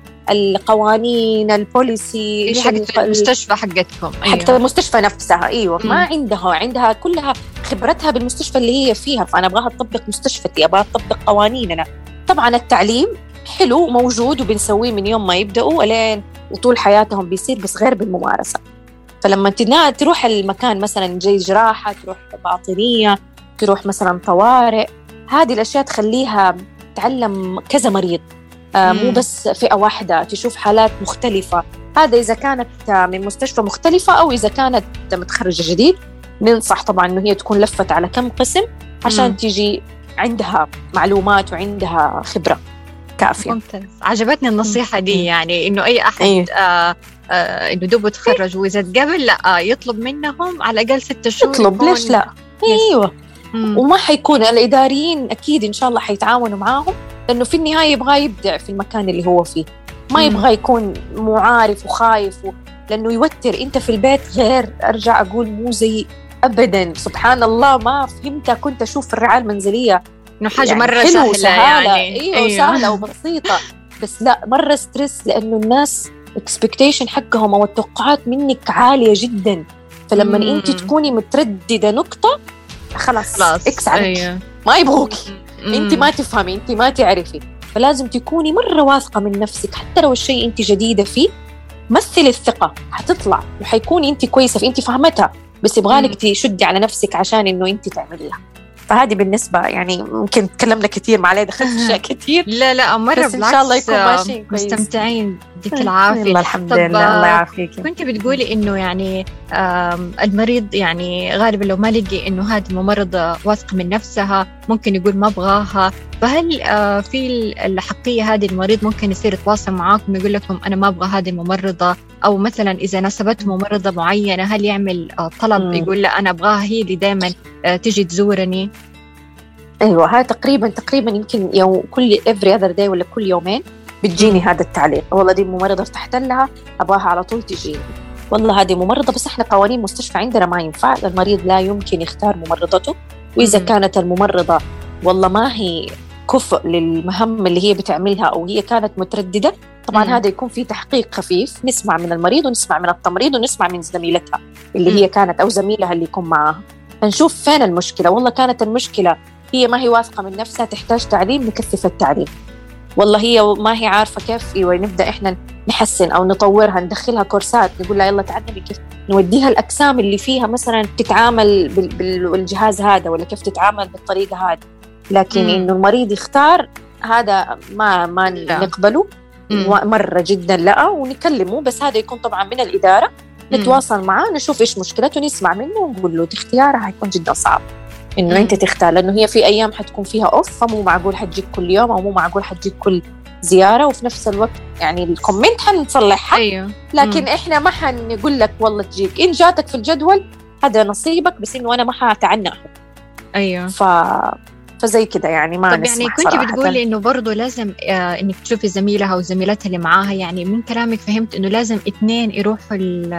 القوانين البوليسي
حقت المستشفى حقتكم،
حقت المستشفى نفسها. أيوة مم. ما عندها عندها كلها خبرتها بالمستشفى اللي هي فيها، فأنا أبغاها تطبق مستشفتي، أبغاها تطبق قوانيننا. طبعا التعليم حلو موجود وبنسويه من يوم ما يبدأوا ألين وطول حياتهم بيصير، بس غير بالممارسة. فلما تروح المكان مثلا زي جراحة، تروح باطنية، تروح مثلا طوارئ، هذه الأشياء تخليها تعلم كذا مريض، آه مو بس فئة واحدة، تشوف حالات مختلفة. هذا إذا كانت من مستشفى مختلفة أو إذا كانت متخرجة جديد، ننصح طبعا إنه هي تكون لفت على كم قسم عشان مم. تيجي عندها معلومات وعندها خبرة كافية.
ممتاز، عجبتني النصيحة دي. يعني إنه أي أحد أيه. آه آه إنه دوبه تخرج وإذا تقبل لا آه يطلب منهم على الأقل ستة شهور.
يطلب، ليش لا؟ أيوة. مم. وما حيكون الإداريين أكيد إن شاء الله حيتعاونوا معاهم، لأنه في النهاية يبغى يبدع في المكان اللي هو فيه، ما يبغى يكون معارف وخايف و... لأنه يوتر. أنت في البيت غير، أرجع أقول مو زي أبداً. سبحان الله ما فهمتها، كنت أشوف الرعاية المنزلية
إنه حاجة يعني مرة سهلة, سهلة
يعني أيوة, أيوة سهلة وبسيطة، بس لا مرة ستريس، لأنه الناس expectation حقهم أو التوقعات منك عالية جداً. فلما مم. أنت تكوني مترددة نقطة خلاص, خلاص. إكس عليك. أيوة. ما يبغوكي، أنت ما تفهمي، أنت ما تعرفي، فلازم تكوني مرة واثقة من نفسك. حتى لو الشيء أنت جديدة فيه، مثل الثقة حتطلع وحيكوني أنت كويسة، فأنت فهمتها، بس يبغالك تشدي على نفسك عشان إنه أنت تعمليها. فهذه بالنسبة يعني ممكن تكلمنا كثير، معلي دخلت أشياء كثير.
لا لا مرة بس إن شاء الله يكون ماشي كويس. مستمتعين، يديك العافية.
الله الحمد لله، الله يعافيك.
كنت بتقولي إنه يعني المريض يعني غالبا لو ما لقي إنه هذه الممرضة واثقة من نفسها ممكن يقول ما أبغاها، فهل في الحقيقة هذه المريض ممكن يصير يتواصل معاكم يقول لكم أنا ما أبغى هذه الممرضة، أو مثلا إذا ناسبته ممرضة معينة هل يعمل طلب م. يقول لا أنا أبغاها هي اللي دائما تجي تزورني؟
أيوة، هذا تقريبا تقريبا يمكن يوم كل every other day ولا كل يومين بتجيني م. هذا التعليق، والله دي ممرضة ارتحت لها أبغاها على طول تجيني، والله هذه ممرضة. بس إحنا قوانين مستشفى عندنا ما ينفع، المريض لا يمكن يختار ممرضته، وإذا م. كانت الممرضة والله ما هي كفء للمهام اللي هي بتعملها أو هي كانت مترددة، طبعاً مم. هذا يكون في تحقيق خفيف، نسمع من المريض ونسمع من التمريض ونسمع من زميلتها اللي مم. هي كانت أو زميلها اللي يكون معها، فنشوف فين المشكلة. والله كانت المشكلة هي ما هي واثقة من نفسها، تحتاج تعليم، نكثف التعليم. والله هي ما هي عارفة كيف، إيوه نبدأ إحنا نحسن أو نطورها، ندخلها كورسات، نقول لها يلا تعلمي كيف، نوديها الأقسام اللي فيها مثلاً تتعامل بالجهاز هذا ولا كيف تتعامل بالطريقة هذه. لكن مم. إنه المريض يختار هذا ما ما نقبله مرة جدا لا، ونكلمه، بس هذا يكون طبعا من الإدارة، نتواصل معاه نشوف إيش مشكلته، نسمع منه ونقول له اختيارها هيكون جدا صعب إنه مم. أنت تختار، لأنه هي في أيام حتكون فيها أوف، فمو معقول حتجيك كل يوم أو مو معقول حتجيك كل زيارة، وفي نفس الوقت يعني الكومنت حنصلحها. أيوه. لكن مم. إحنا ما حنقول لك والله تجيك، إن جاتك في الجدول هذا نصيبك، بس إنه أنا ما حتعنى.
أيوه.
ف فزي كده يعني ما
طب يعني كنت بتقولي إنه برضو لازم آه إنك تشوفي زميلها وزميلتها اللي معاها، يعني من كلامك فهمت إنه لازم اثنين يروحوا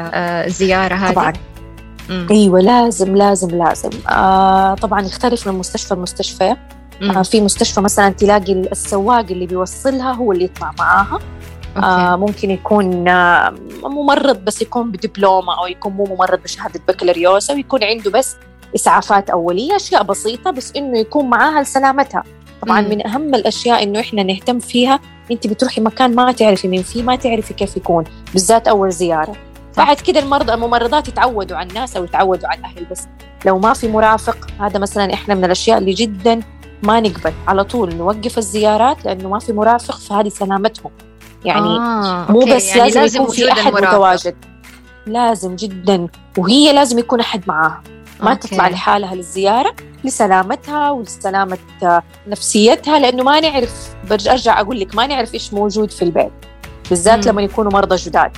الزيارة هذه.
طبعا مم. أيوة لازم لازم لازم آه طبعا يختلف من مستشفى لمستشفى. آه في مستشفى مثلا تلاقي السواق اللي بيوصلها هو اللي يطلع معاها. آه ممكن يكون آه ممرض بس يكون بدبلومة، أو يكون مو ممرض بشهادة بكالوريوس، أو يكون عنده بس إسعافات أولية، أشياء بسيطة بس إنه يكون معاها لسلامتها. طبعاً مم. من أهم الأشياء إنه إحنا نهتم فيها. أنت بتروحي مكان ما تعرفي من فيه، ما تعرفي كيف يكون، بالذات أول زيارة. بعد كده المرضى الممرضات يتعودوا على الناس أو يتعودوا على الأهل، بس لو ما في مرافق، هذا مثلاً إحنا من الأشياء اللي جداً ما نقبل، على طول نوقف الزيارات لأنه ما في مرافق، فهذه سلامتهم. يعني
آه،
مو بس يعني لازم, لازم يكون في أحد المرافق. متواجد، لازم جداً، وهي لازم يكون أحد معاها. ما أوكي. تطلع لحالها للزيارة لسلامتها ولسلامة نفسيتها، لأنه ما نعرف، برجع أقول لك ما نعرف إيش موجود في البيت بالذات لما يكونوا مرضى جداد.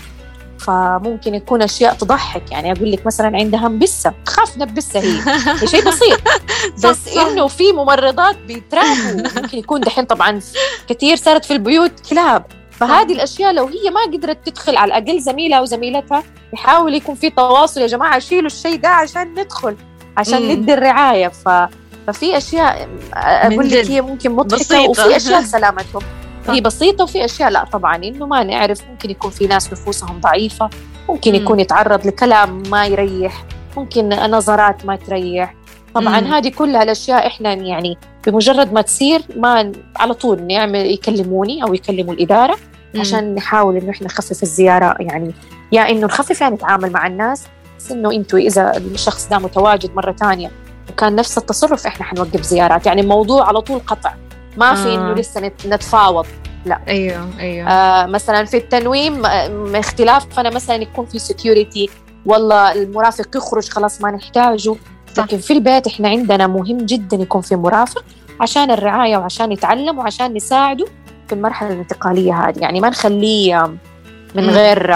فممكن يكون أشياء تضحك، يعني أقول لك مثلا عندها مبسة، تخاف نبسة هي شيء بسيط بس إنه في ممرضات بيترعبوا. ممكن يكون دحين طبعا كثير صارت في البيوت كلاب، فهذه الأشياء لو هي ما قدرت تدخل على الأقل زميلها وزميلتها يحاول يكون في تواصل، يا جماعة شيلوا الشيء ده عشان ندخل عشان مم. ندي الرعاية. ف... ففي أشياء أقول لك هي ممكن مضحكة بسيطة. وفي أشياء سلامتهم هي بسيطة، وفي أشياء لا طبعا إنه ما نعرف. ممكن يكون في ناس نفوسهم ضعيفة، ممكن يكون يتعرض لكلام ما يريح، ممكن نظرات ما تريح. طبعا مم. هذه كلها الأشياء إحنا يعني بمجرد ما تصير ما على طول نعمل يكلموني أو يكلموا الإدارة مم. عشان نحاول إنه إحنا نخفف الزيارة، يعني يا إنه نخفف يعني نتعامل مع الناس، بس إنه أنتوا إذا الشخص ده متواجد مرة تانية وكان نفس التصرف إحنا حنوقف زيارات. يعني الموضوع على طول قطع، ما في إنه لسه نتفاوض، لا.
أيوه أيوه.
آه مثلا في التنويم اختلاف، فأنا مثلا يكون في سيكيورتي، والله المرافق يخرج خلاص ما نحتاجه. لكن في البيت إحنا عندنا مهم جدا يكون في مرافق عشان الرعاية وعشان يتعلم وعشان نساعده في المرحلة الانتقالية هذه. يعني ما نخليه من غير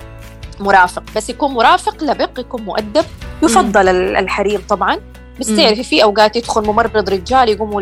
مرافق، بس يكون مرافق لبق، يكون مؤدب. يفضل الحريم طبعا، بس تعرفي في أوقات يدخل ممرض رجال يقوموا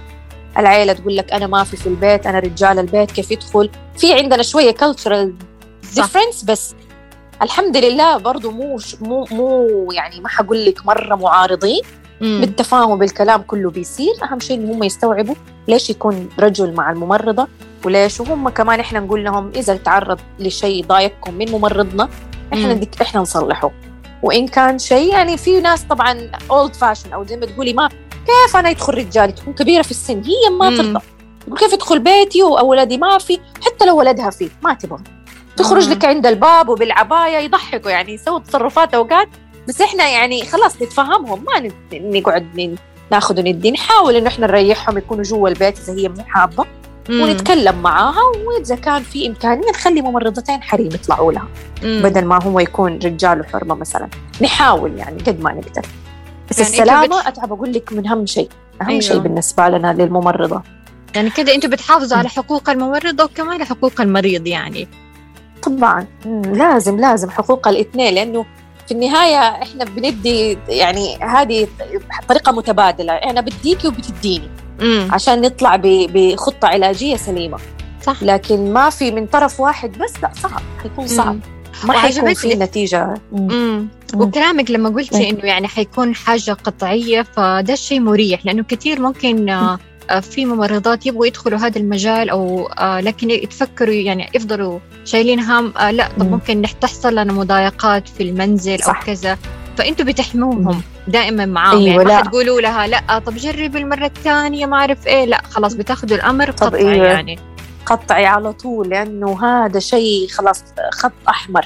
العيلة تقول لك أنا ما في في البيت، أنا رجال البيت كيف يدخل. في عندنا شوية cultural difference، بس الحمد لله برضو مو مو مو يعني ما حقول لك مرة معارضين. مم. بالتفاهم وبالكلام كله بيصير. أهم شيء إن هم يستوعبوا ليش يكون رجل مع الممرضة وليش، وهم كمان إحنا نقول لهم إذا تعرض لشيء ضايقكم من ممرضنا إحنا ديك إحنا نصلحه. وإن كان شيء يعني في ناس طبعا old fashion أو زي ما تقولي ما كيف أنا يدخل رجال، تكون كبيرة في السن هي ما ترضى، كيف يدخل بيتي وأولادي ما في، حتى لو ولدها فيه ما تبغى تخرج لك عند الباب وبالعباية. يضحكوا يعني يسووا تصرفات أوقات، بس إحنا يعني خلاص نتفهمهم، ما نقعد ناخذ وندي، نحاول إنه إحنا نريحهم يكونوا جوا البيت إذا هي مو حابة، ونتكلم معاها، وإذا كان في إمكانية نخلي ممرضتين حريم يطلعوا لها مم. بدل ما هو يكون رجال وحرمة مثلا. نحاول يعني قد ما نقدر، بس يعني السلامة بت... أتعب أقول لك من أهم شيء أهم أيوه. شيء بالنسبة لنا للممرضة.
يعني كده أنتوا بتحافظوا على حقوق الممرضة وكمان حقوق المريض. يعني
طبعا لازم لازم حقوق الاثنين، لأنه في النهاية إحنا بندي يعني هذه طريقة متبادلة، أنا بديكي وبتديني مم. عشان نطلع بخطة علاجية سليمة. صح. لكن ما في من طرف واحد بس، لا صعب، حيكون صعب مم. ما حيكون في نتيجة. مم.
مم. وكلامك لما قلتي إنه يعني حيكون حاجة قطعية، فده شيء مريح، لأنه كثير ممكن آه في ممرضات يبغوا يدخلوا هذا المجال أو آه لكن يتفكروا يعني يفضلوا شايلين هم آه لا طب ممكن تحصل لنا مضايقات في المنزل صح. أو كذا، فأنتوا بتحموهم دائما معاهم. أيوة، يعني ما تقولوا لها لا طب جرب المرة الثانية ما أعرف إيه، لا خلاص بتاخذوا الأمر قطعي. إيه يعني
قطعي على طول، لأنه هذا شيء خلاص خط أحمر.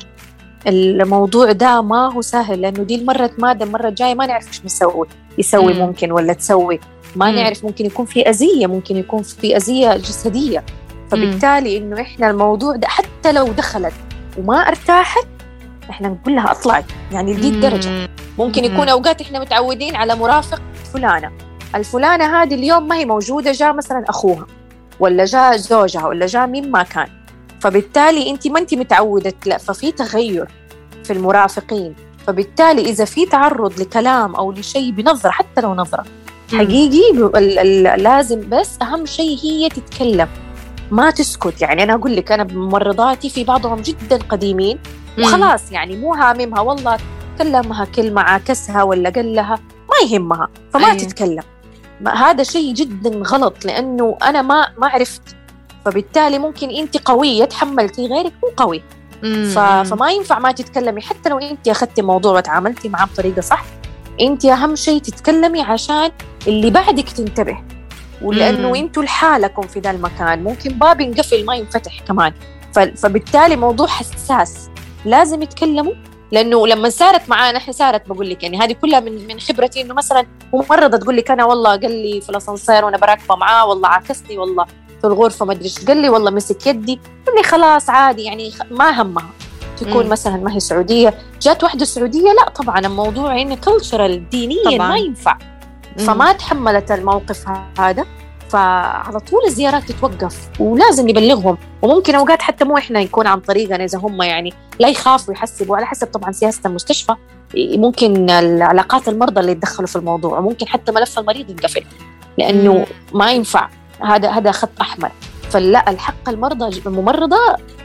الموضوع ده ما هو سهل، لأنه دي المرة مادة المرة الجاية ما نعرف إيش نسوي يسوي مم. ممكن ولا تسوي ما مم. نعرف، ممكن يكون في أذية، ممكن يكون في أذية جسدية. فبالتالي إنه إحنا الموضوع ده حتى لو دخلت وما ارتاحت إحنا نقول لها أطلعي، يعني لدي الدرجة. ممكن يكون أوقات إحنا متعودين على مرافق فلانة، الفلانة هذه اليوم ما هي موجودة، جاء مثلا أخوها ولا جاء زوجها ولا جاء مين ما كان، فبالتالي أنت ما أنت متعودة، لا ففي تغير في المرافقين. فبالتالي إذا في تعرض لكلام أو لشيء بنظرة حتى لو نظرة حقيقي لازم، بس أهم شيء هي تتكلم ما تسكت. يعني أنا أقول لك أنا بممرضاتي في بعضهم جدا قديمين وخلاص يعني مو هاممها، والله كلمها كلمة عاكسها ولا قال لها ما يهمها فما أيه. تتكلم. هذا شيء جدا غلط، لأنه أنا ما ما عرفت، فبالتالي ممكن أنت قوية تحملتي غيرك مو قوي، فما ينفع ما تتكلمي. حتى لو أنت أخذتي موضوع وتعاملتي معه بطريقة صح، أنت أهم شيء تتكلمي عشان اللي بعدك تنتبه، ولأنه أنتوا لحالكم في ذا المكان ممكن باب ينقفل ما ينفتح كمان. فبالتالي موضوع حساس لازم يتكلموا. لأنه لما صارت معانا إحنا صارت بقول لك يعني هذه كلها من من خبرتي، إنه مثلا ممرضة تقول لك أنا والله قال لي في الأسانسير وأنا براكبة معاه والله عاكسني، والله في الغرفة ما أدري إيش قال لي، والله مسك يدي، قال لي خلاص عادي يعني ما همها تكون م. مثلا ما هي سعودية، جات واحدة سعودية، لا طبعا الموضوع يعني كلتشرال دينيا طبعاً. ما ينفع، فما تحملت الموقف هذا، فعلى طول الزيارات تتوقف ولازم نبلغهم. وممكن أوقات حتى مو إحنا يكون عن طريقنا، إذا هم يعني لا يخافوا يحسبوا، على حسب طبعا سياسة المستشفى، ممكن العلاقات المرضى اللي يتدخلوا في الموضوع، وممكن حتى ملف المريض ينقفل لأنه مم. ما ينفع، هذا هذا خط أحمر. فلا، الحق المرضى الممرضة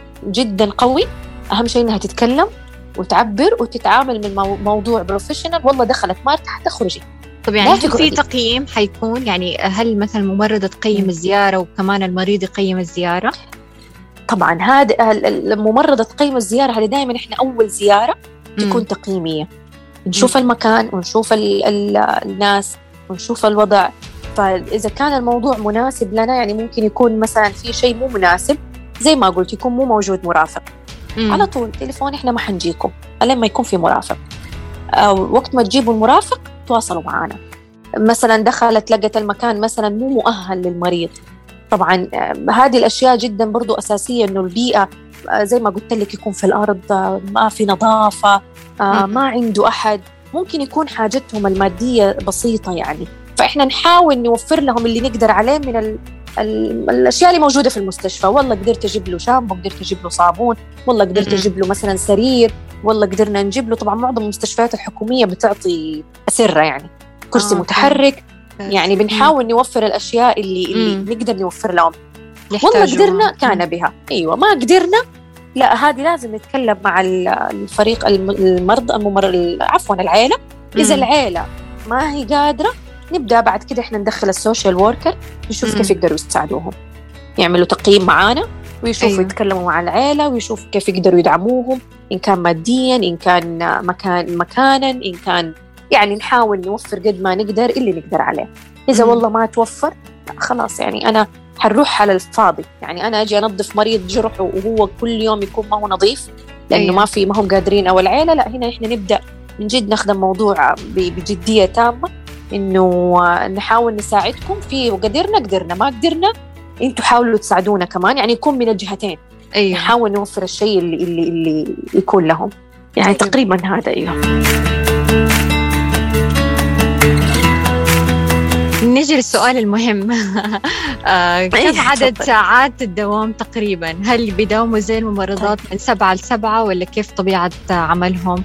جدا قوي، أهم شيء إنها تتكلم وتعبر وتتعامل من موضوع بروفيشنال. والله دخلت ما ارتاحت تخرجي.
طب يعني في تقييم حيكون، يعني هل مثلا الممرضة تقيم م. الزيارة وكمان المريض يقيم الزيارة؟
طبعا هذا الممرضة تقيم الزيارة، هذه دائما إحنا أول زيارة تكون م. تقييمية، نشوف م. المكان ونشوف ال ال الناس ونشوف الوضع. فإذا كان الموضوع مناسب لنا، يعني ممكن يكون مثلا في شيء مو مناسب، زي ما قلت يكون مو موجود مرافق، م. على طول تليفون إحنا ما حنجيكم لما يكون في مرافق، أو وقت ما تجيبوا المرافق تواصلوا معنا. مثلا دخلت لقت المكان مثلا مو مؤهل للمريض، طبعا هذه الأشياء جدا برضو أساسية، إنه البيئة زي ما قلت لك يكون في الأرض ما في نظافة، ما عنده أحد، ممكن يكون حاجتهم المادية بسيطة يعني. فإحنا نحاول نوفر لهم اللي نقدر عليه من ال ال الأشياء اللي موجودة في المستشفى. والله قدرت أجيب له شامبو، قدرت أجيب له صابون، والله قدرت أجيب له مثلا سرير، والله قدرنا نجيب له. طبعا معظم المستشفيات الحكومية بتعطي أسرة، يعني كرسي آه متحرك، يعني بنحاول نوفر الأشياء اللي, اللي نقدر نوفر لهم. والله قدرنا كان بها، أيوة ما قدرنا لا، هذه لازم نتكلم مع الفريق المرضى الممر عفوا العائلة. إذا العائلة ما هي قادرة، نبدأ بعد كده إحنا ندخل السوشيال ووركر نشوف كيف يقدروا يساعدوهم، يعملوا تقييم معانا ويشوفوا أيوة. يتكلموا مع العائلة ويشوفوا كيف يقدروا يدعموهم، إن كان مادياً، إن كان مكان مكاناً، إن كان يعني نحاول نوفر قد ما نقدر اللي نقدر عليه. إذا مم. والله ما توفر خلاص، يعني أنا حنروح على الفاضي، يعني أنا أجي أنظف مريض جرحه وهو كل يوم يكون ما هو نظيف لأنه أيوة. ما في ما هم قادرين أو العائلة. لا، هنا إحنا نبدأ من جد ناخذ الموضوع بجدية تامة، إنه نحاول نساعدكم فيه، وقدرنا قدرنا، ما قدرنا أنتوا حاولوا تساعدونا كمان، يعني يكون من الجهتين. أيوة. نحاول نوفر الشيء اللي اللي اللي يكون لهم، يعني أيوة. تقريبا هذا. أيوه.
نجي للسؤال المهم. آه كم عدد ساعات الدوام تقريبا؟ هل بيداوموا زي الممرضات من سبعة لسبعة ولا كيف طبيعة عملهم؟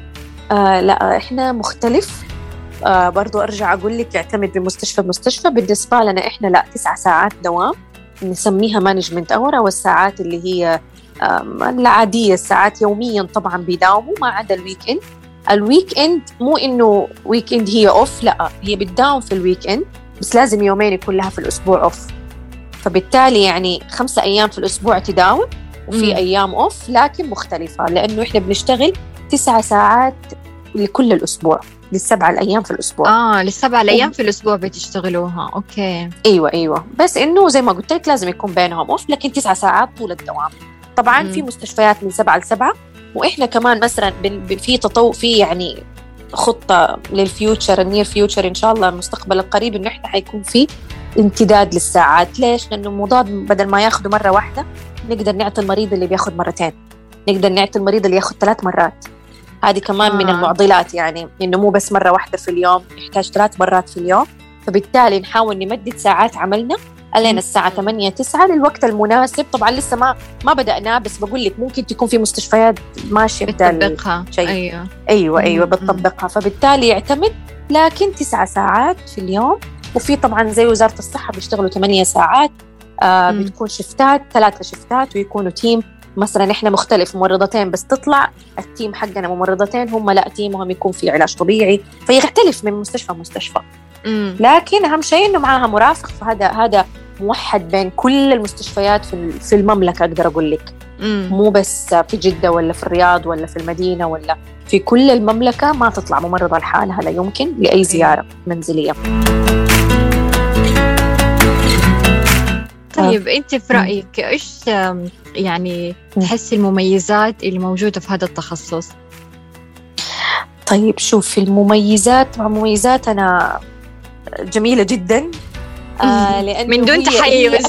آه لا، إحنا مختلف. آه برضو أرجع أقول لك يعتمد من مستشفى مستشفى. بالنسبة لنا إحنا لا، تسع ساعات دوام نسميها مانجمنت أور، أو الساعات اللي هي آه العادية، الساعات يوميا طبعا بيداوموا ما عدا الويك إند. الويك إند مو إنه ويك إند هي أوف، لا هي بتداوم في الويك إند، بس لازم يومين يكون لها في الأسبوع أوف. فبالتالي يعني خمسة أيام في الأسبوع تداوم وفي م. أيام أوف، لكن مختلفة لأنه إحنا بنشتغل تسع ساعات لكل الأسبوع، للسبعة الأيام في الأسبوع.
آه للسبعة الأيام و... في الأسبوع بتشتغلوها. أوكي.
أيوة أيوة، بس إنه زي ما قلت لك لازم يكون بينهم أوف، لكن تسع ساعات طول الدوام. طبعا م. في مستشفيات من سبعة لسبعة، وإحنا كمان مثلا في تطور، في يعني خطة للفيوتشر النير فيوتشر إن شاء الله المستقبل القريب، إنه إحنا حيكون في امتداد للساعات. ليش؟ لأنه المضاد بدل ما ياخدوا مرة واحدة نقدر نعطي المريض اللي بياخد مرتين، نقدر نعطي المريض اللي ياخد ثلاث مرات. هذه كمان آه. من المعضلات، يعني إنه مو بس مرة واحدة في اليوم، يحتاج ثلاث مرات في اليوم. فبالتالي نحاول نمدد ساعات عملنا ألين الساعة ثمانية تسعة للوقت المناسب. طبعا لسه ما ما بدأنا، بس بقول لك ممكن تكون في مستشفيات ماشية
بتطبقها.
أيوة أيوة أيوة بتطبقها. فبالتالي يعتمد، لكن تسعة ساعات في اليوم. وفي طبعا زي وزارة الصحة بيشتغلوا ثمانية ساعات. آه بتكون شفتات، ثلاثة شفتات، ويكونوا تيم. مثلا إحنا مختلف، ممرضتين بس تطلع التيم حقنا ممرضتين، هم لا تيمهم يكون في علاج طبيعي، فيختلف من مستشفى مستشفى. مم. لكن أهم شيء إنه معاها مرافق، فهذا هذا موحد بين كل المستشفيات في في المملكة، أقدر أقول لك. مم. مو بس في جدة ولا في الرياض ولا في المدينة، ولا في كل المملكة ما تطلع ممرضة لحالها، لا يمكن، لأي زيارة منزلية.
طيب آه. أنت في رأيك إيش يعني تحسي المميزات اللي موجودة في هذا التخصص؟
طيب شوف، المميزات، مع مميزات أنا جميلة جدا. آه لأنه
من دون تحيز.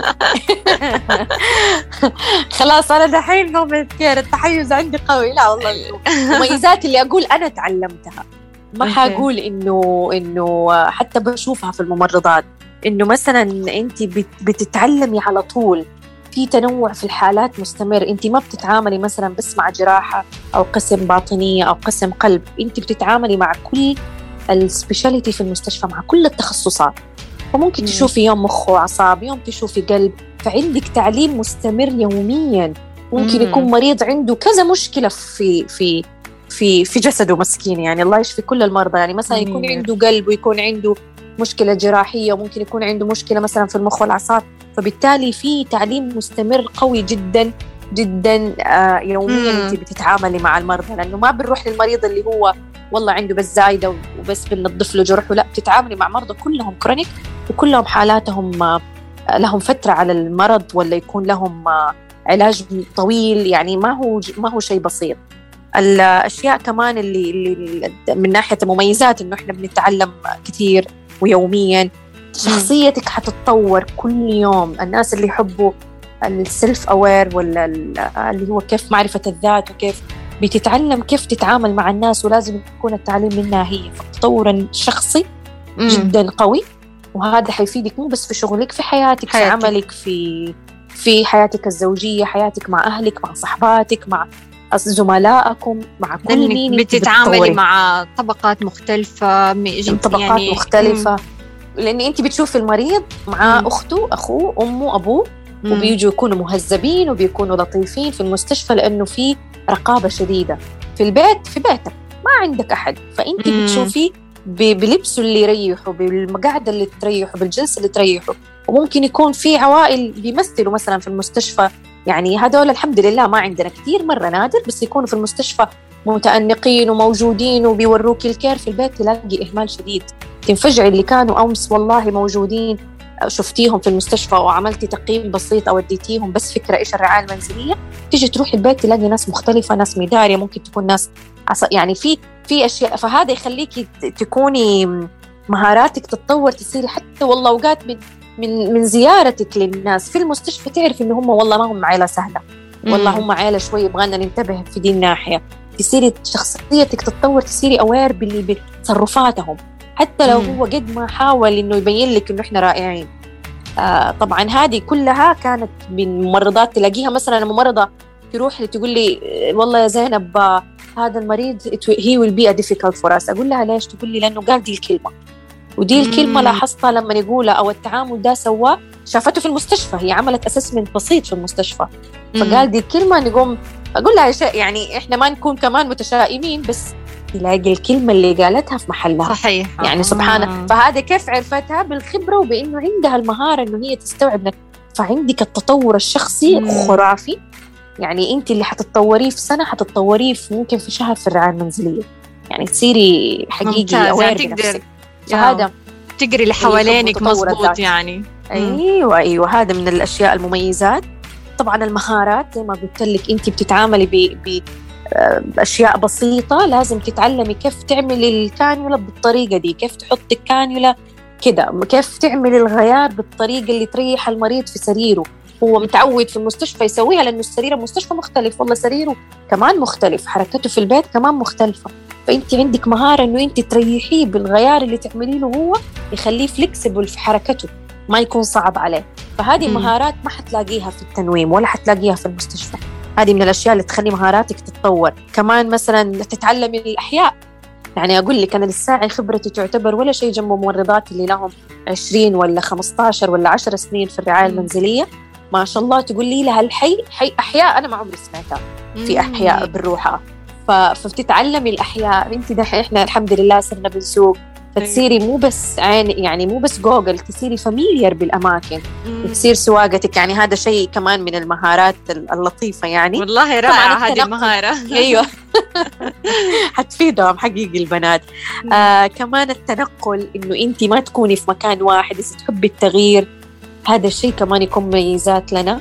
خلاص أنا دحين نوبة كير التحيز عندي قوي. لا والله المميزات اللي أقول أنا تعلمتها، ما حقول إنه إنه حتى بشوفها في الممرضات، إنه مثلا أنت بتتعلمي على طول، في تنوع في الحالات مستمر. أنت ما بتتعاملي مثلا بس مع جراحة أو قسم باطنية أو قسم قلب، أنت بتتعاملي مع كل السبيشاليتي في المستشفى، مع كل التخصصات. وممكن مم. تشوفي يوم مخ وأعصاب، يوم تشوفي قلب، فعندك تعليم مستمر يوميا. ممكن مم. يكون مريض عنده كذا مشكلة في في في في جسده مسكين، يعني الله يشفي كل المرضى. يعني مثلا يكون مم. عنده قلب ويكون عنده مشكلة جراحية، وممكن يكون عنده مشكلة مثلا في المخ والأعصاب. فبالتالي في تعليم مستمر قوي جدا جدا آه يوميا انت بتتعاملي مع المرضى، لأنه ما بنروح للمريض اللي هو والله عنده بس زايدة وبس بننظف له جرحه. لا، بتتعاملي مع مرضى كلهم كرونيك، وكلهم حالاتهم آه لهم فترة على المرض، ولا يكون لهم آه علاج طويل. يعني ما هو ما هو شيء بسيط. الأشياء كمان اللي, اللي من ناحية المميزات إنه إحنا بنتعلم كثير ويوميا. شخصيتك حتتطور كل يوم. الناس اللي يحبوا السلف أوير ولا اللي هو كيف معرفة الذات، وكيف بتتعلم كيف تتعامل مع الناس، ولازم يكون التعليم منها هي. فالتطور الشخصي مم. جدا قوي، وهذا حيفيدك مو بس في شغلك، في حياتك, حياتك. في عملك، في في حياتك الزوجية، حياتك مع أهلك، مع صحباتك، مع زملائكم، مع كل مين
بتتعاملي مع طبقات مختلفة،
طبقات يعني مختلفة مم. لأن أنت بتشوفي المريض مع مم. أخته، أخوه، أمه، أبوه، مم. وبيجوا يكونوا مهذبين وبيكونوا لطيفين. في المستشفى لأنه في رقابة شديدة. في البيت في بيتك ما عندك أحد، فأنت مم. بتشوفي بلبسه اللي يريحه، بالمقعدة اللي تريحه، بالجلسة اللي تريحه. وممكن يكون في عوائل بيمثلوا مثلا في المستشفى، يعني هذول الحمد لله ما عندنا كتير، مرة نادر، بس يكونوا في المستشفى متأنقين وموجودين وبيوروك الكير. في البيت تلاقي إهمال شديد، تنفجعي. اللي كانوا أمس والله موجودين شفتيهم في المستشفى وعملتي تقييم بسيط أو وديتيهم بس فكرة إيش الرعاية المنزلية، تيجي تروحي البيت تلاقي ناس مختلفة، ناس مدارية، ممكن تكون ناس عص... يعني في في أشياء. فهذا يخليكي تكوني مهاراتك تتطور، تصيري حتى والله أوقات من من من زيارتك للناس في المستشفى تعرف إنه هم والله ما هم عائلة سهلة، والله هم عائلة شوي يبغانا ننتبه في دي الناحية. تصيري شخصيتك تتطور، تصيري أوير باللي بتصرفاتهم، حتى لو مم. هو قد ما حاول إنه يبين لك إنه إحنا رائعين. آه طبعا هذه كلها كانت من ممرضات تلاقيها مثلا ممرضة تروح لي تقول لي والله يا زينب آه هذا المريض he will be a difficult for us. أقول لها ليش؟ تقول لي لأنه قال دي الكلمة، ودي الكلمة لاحظتها لما يقولها، أو التعامل ده سواه شافته في المستشفى، هي عملت أسسمنت بسيط في المستشفى فقال دي الكلمة. نقوم أقول لها شيء، يعني إحنا ما نكون كمان متشائمين، بس تلاقي الكلمة اللي قالتها في محلها.
صحيح.
يعني سبحانه. آه. فهذا كيف عرفتها؟ بالخبرة، وبإنه عندها المهارة إنه هي تستوعب. فعندك التطور الشخصي مم. خرافي. يعني أنت اللي حتتطوريه في سنة حتتطوريه في ممكن في شهر في الرعاية المنزلية. يعني تصيري حقيقي أوير بنفسك. فهذا
تقري اللي حوالينك مظبوط يعني.
أيوة أيوة هذا من الأشياء المميزات. طبعا المهارات زي ما قلت لك، أنت بتتعاملي ب بأشياء بسيطة، لازم تتعلمي كيف تعملي الكانيولا بالطريقة دي، كيف تحطي الكانيولا كده، كيف تعملي الغيار بالطريقة اللي تريح المريض في سريره. هو متعود في المستشفى يسويها لأنه السرير المستشفى مختلف، والله سريره كمان مختلف، حركته في البيت كمان مختلفة. فأنت عندك مهارة إنه أنت تريحيه بالغيار اللي تعمليه له، هو يخليه فليكسبل في حركته، ما يكون صعب عليه. فهذه مهارات ما حتلاقيها في التنويم ولا حتلاقيها في المستشفى. هذه من الأشياء اللي تخلي مهاراتك تتطور. كمان مثلا تتعلمي الأحياء. يعني أقول لك أنا للساعة خبرتي تعتبر ولا شيء جنب ممرضات اللي لهم عشرين ولا خمستاشر ولا عشر سنين في الرعاية المنزلية. ما شاء الله تقول لي لها الحي حي أحياء أنا ما عمري سمعتها في أحياء بالروحة. فبتتعلمي الأحياء. أنت دحين إحنا الحمد لله صرنا بنسوق، فتصيري مو بس عين يعني مو بس جوجل، تصيري فاميليار بالأماكن، تصير سواقتك. يعني هذا شيء كمان من المهارات اللطيفة يعني.
والله رائعة هذه المهارة.
أيوة حتفيدهم حقيقي البنات. آه كمان التنقل، إنه أنت ما تكوني في مكان واحد، إذا تحبي التغيير هذا الشيء كمان يكون ميزات لنا.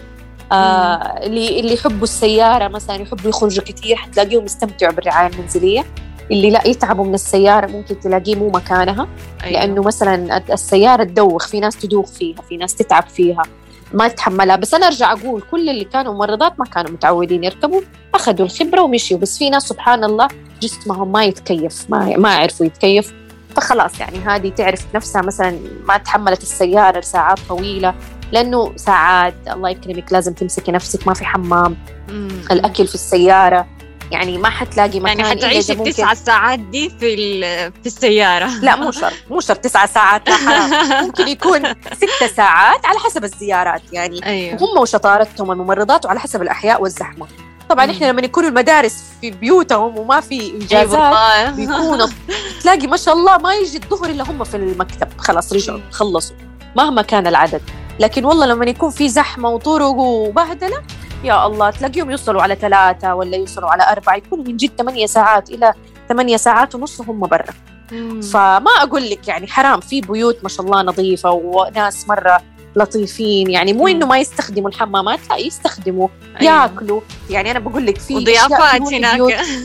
آه اللي اللي يحبوا السيارة مثلا، يحبوا يخرجوا كتير، حتلاقيهم يستمتعوا بالرعاية المنزلية اللي لا يتعبوا من السيارة ممكن تلاقيه مو مكانها. أيوة. لأنه مثلا السيارة تدوخ، في ناس تدوخ فيها، في ناس تتعب فيها ما تتحملها. بس أنا أرجع أقول كل اللي كانوا ممرضات ما كانوا متعودين يركبوا، أخذوا الخبرة ومشيوا. بس في ناس سبحان الله جسمهم ما يتكيف، ما ما عرفوا يتكيف، فخلاص يعني هذه تعرف نفسها مثلا ما تحملت السيارة ساعات طويلة، لأنه ساعات الله يكرمك لازم تمسكي نفسك، ما في حمام، مم. الأكل في السيارة، يعني ما حتلاقي مكان.
يعني حتعيشي التسعة ساعات دي في في السيارة؟
لا مو شرط، مو شرط تسعة ساعات، لا حرام. ممكن يكون ستة ساعات على حسب الزيارات يعني. أيوه. هم وشطارتهم الممرضات وعلى حسب الأحياء والزحمة. طبعا إحنا لما يكونوا المدارس في بيوتهم وما في إجازات أيوة بيكونوا تلاقي ما شاء الله ما يجي الظهر إلا هم في المكتب، خلاص رجعوا خلصوا مهما كان العدد. لكن والله لما يكون في زحمة وطرق وبهدلة يا الله تلاقيهم يوصلوا على ثلاثة ولا يوصلوا على أربعة، يكونوا من جد ثمانية ساعات إلى ثمانية ساعات ونص هم برا. فما أقول لك يعني حرام، في بيوت ما شاء الله نظيفة وناس مرة لطيفين، يعني مو إنه ما يستخدموا الحمامات، لا يستخدموا. أيوة. ياكلوا يعني أنا بقول لك في
ضيافات هناك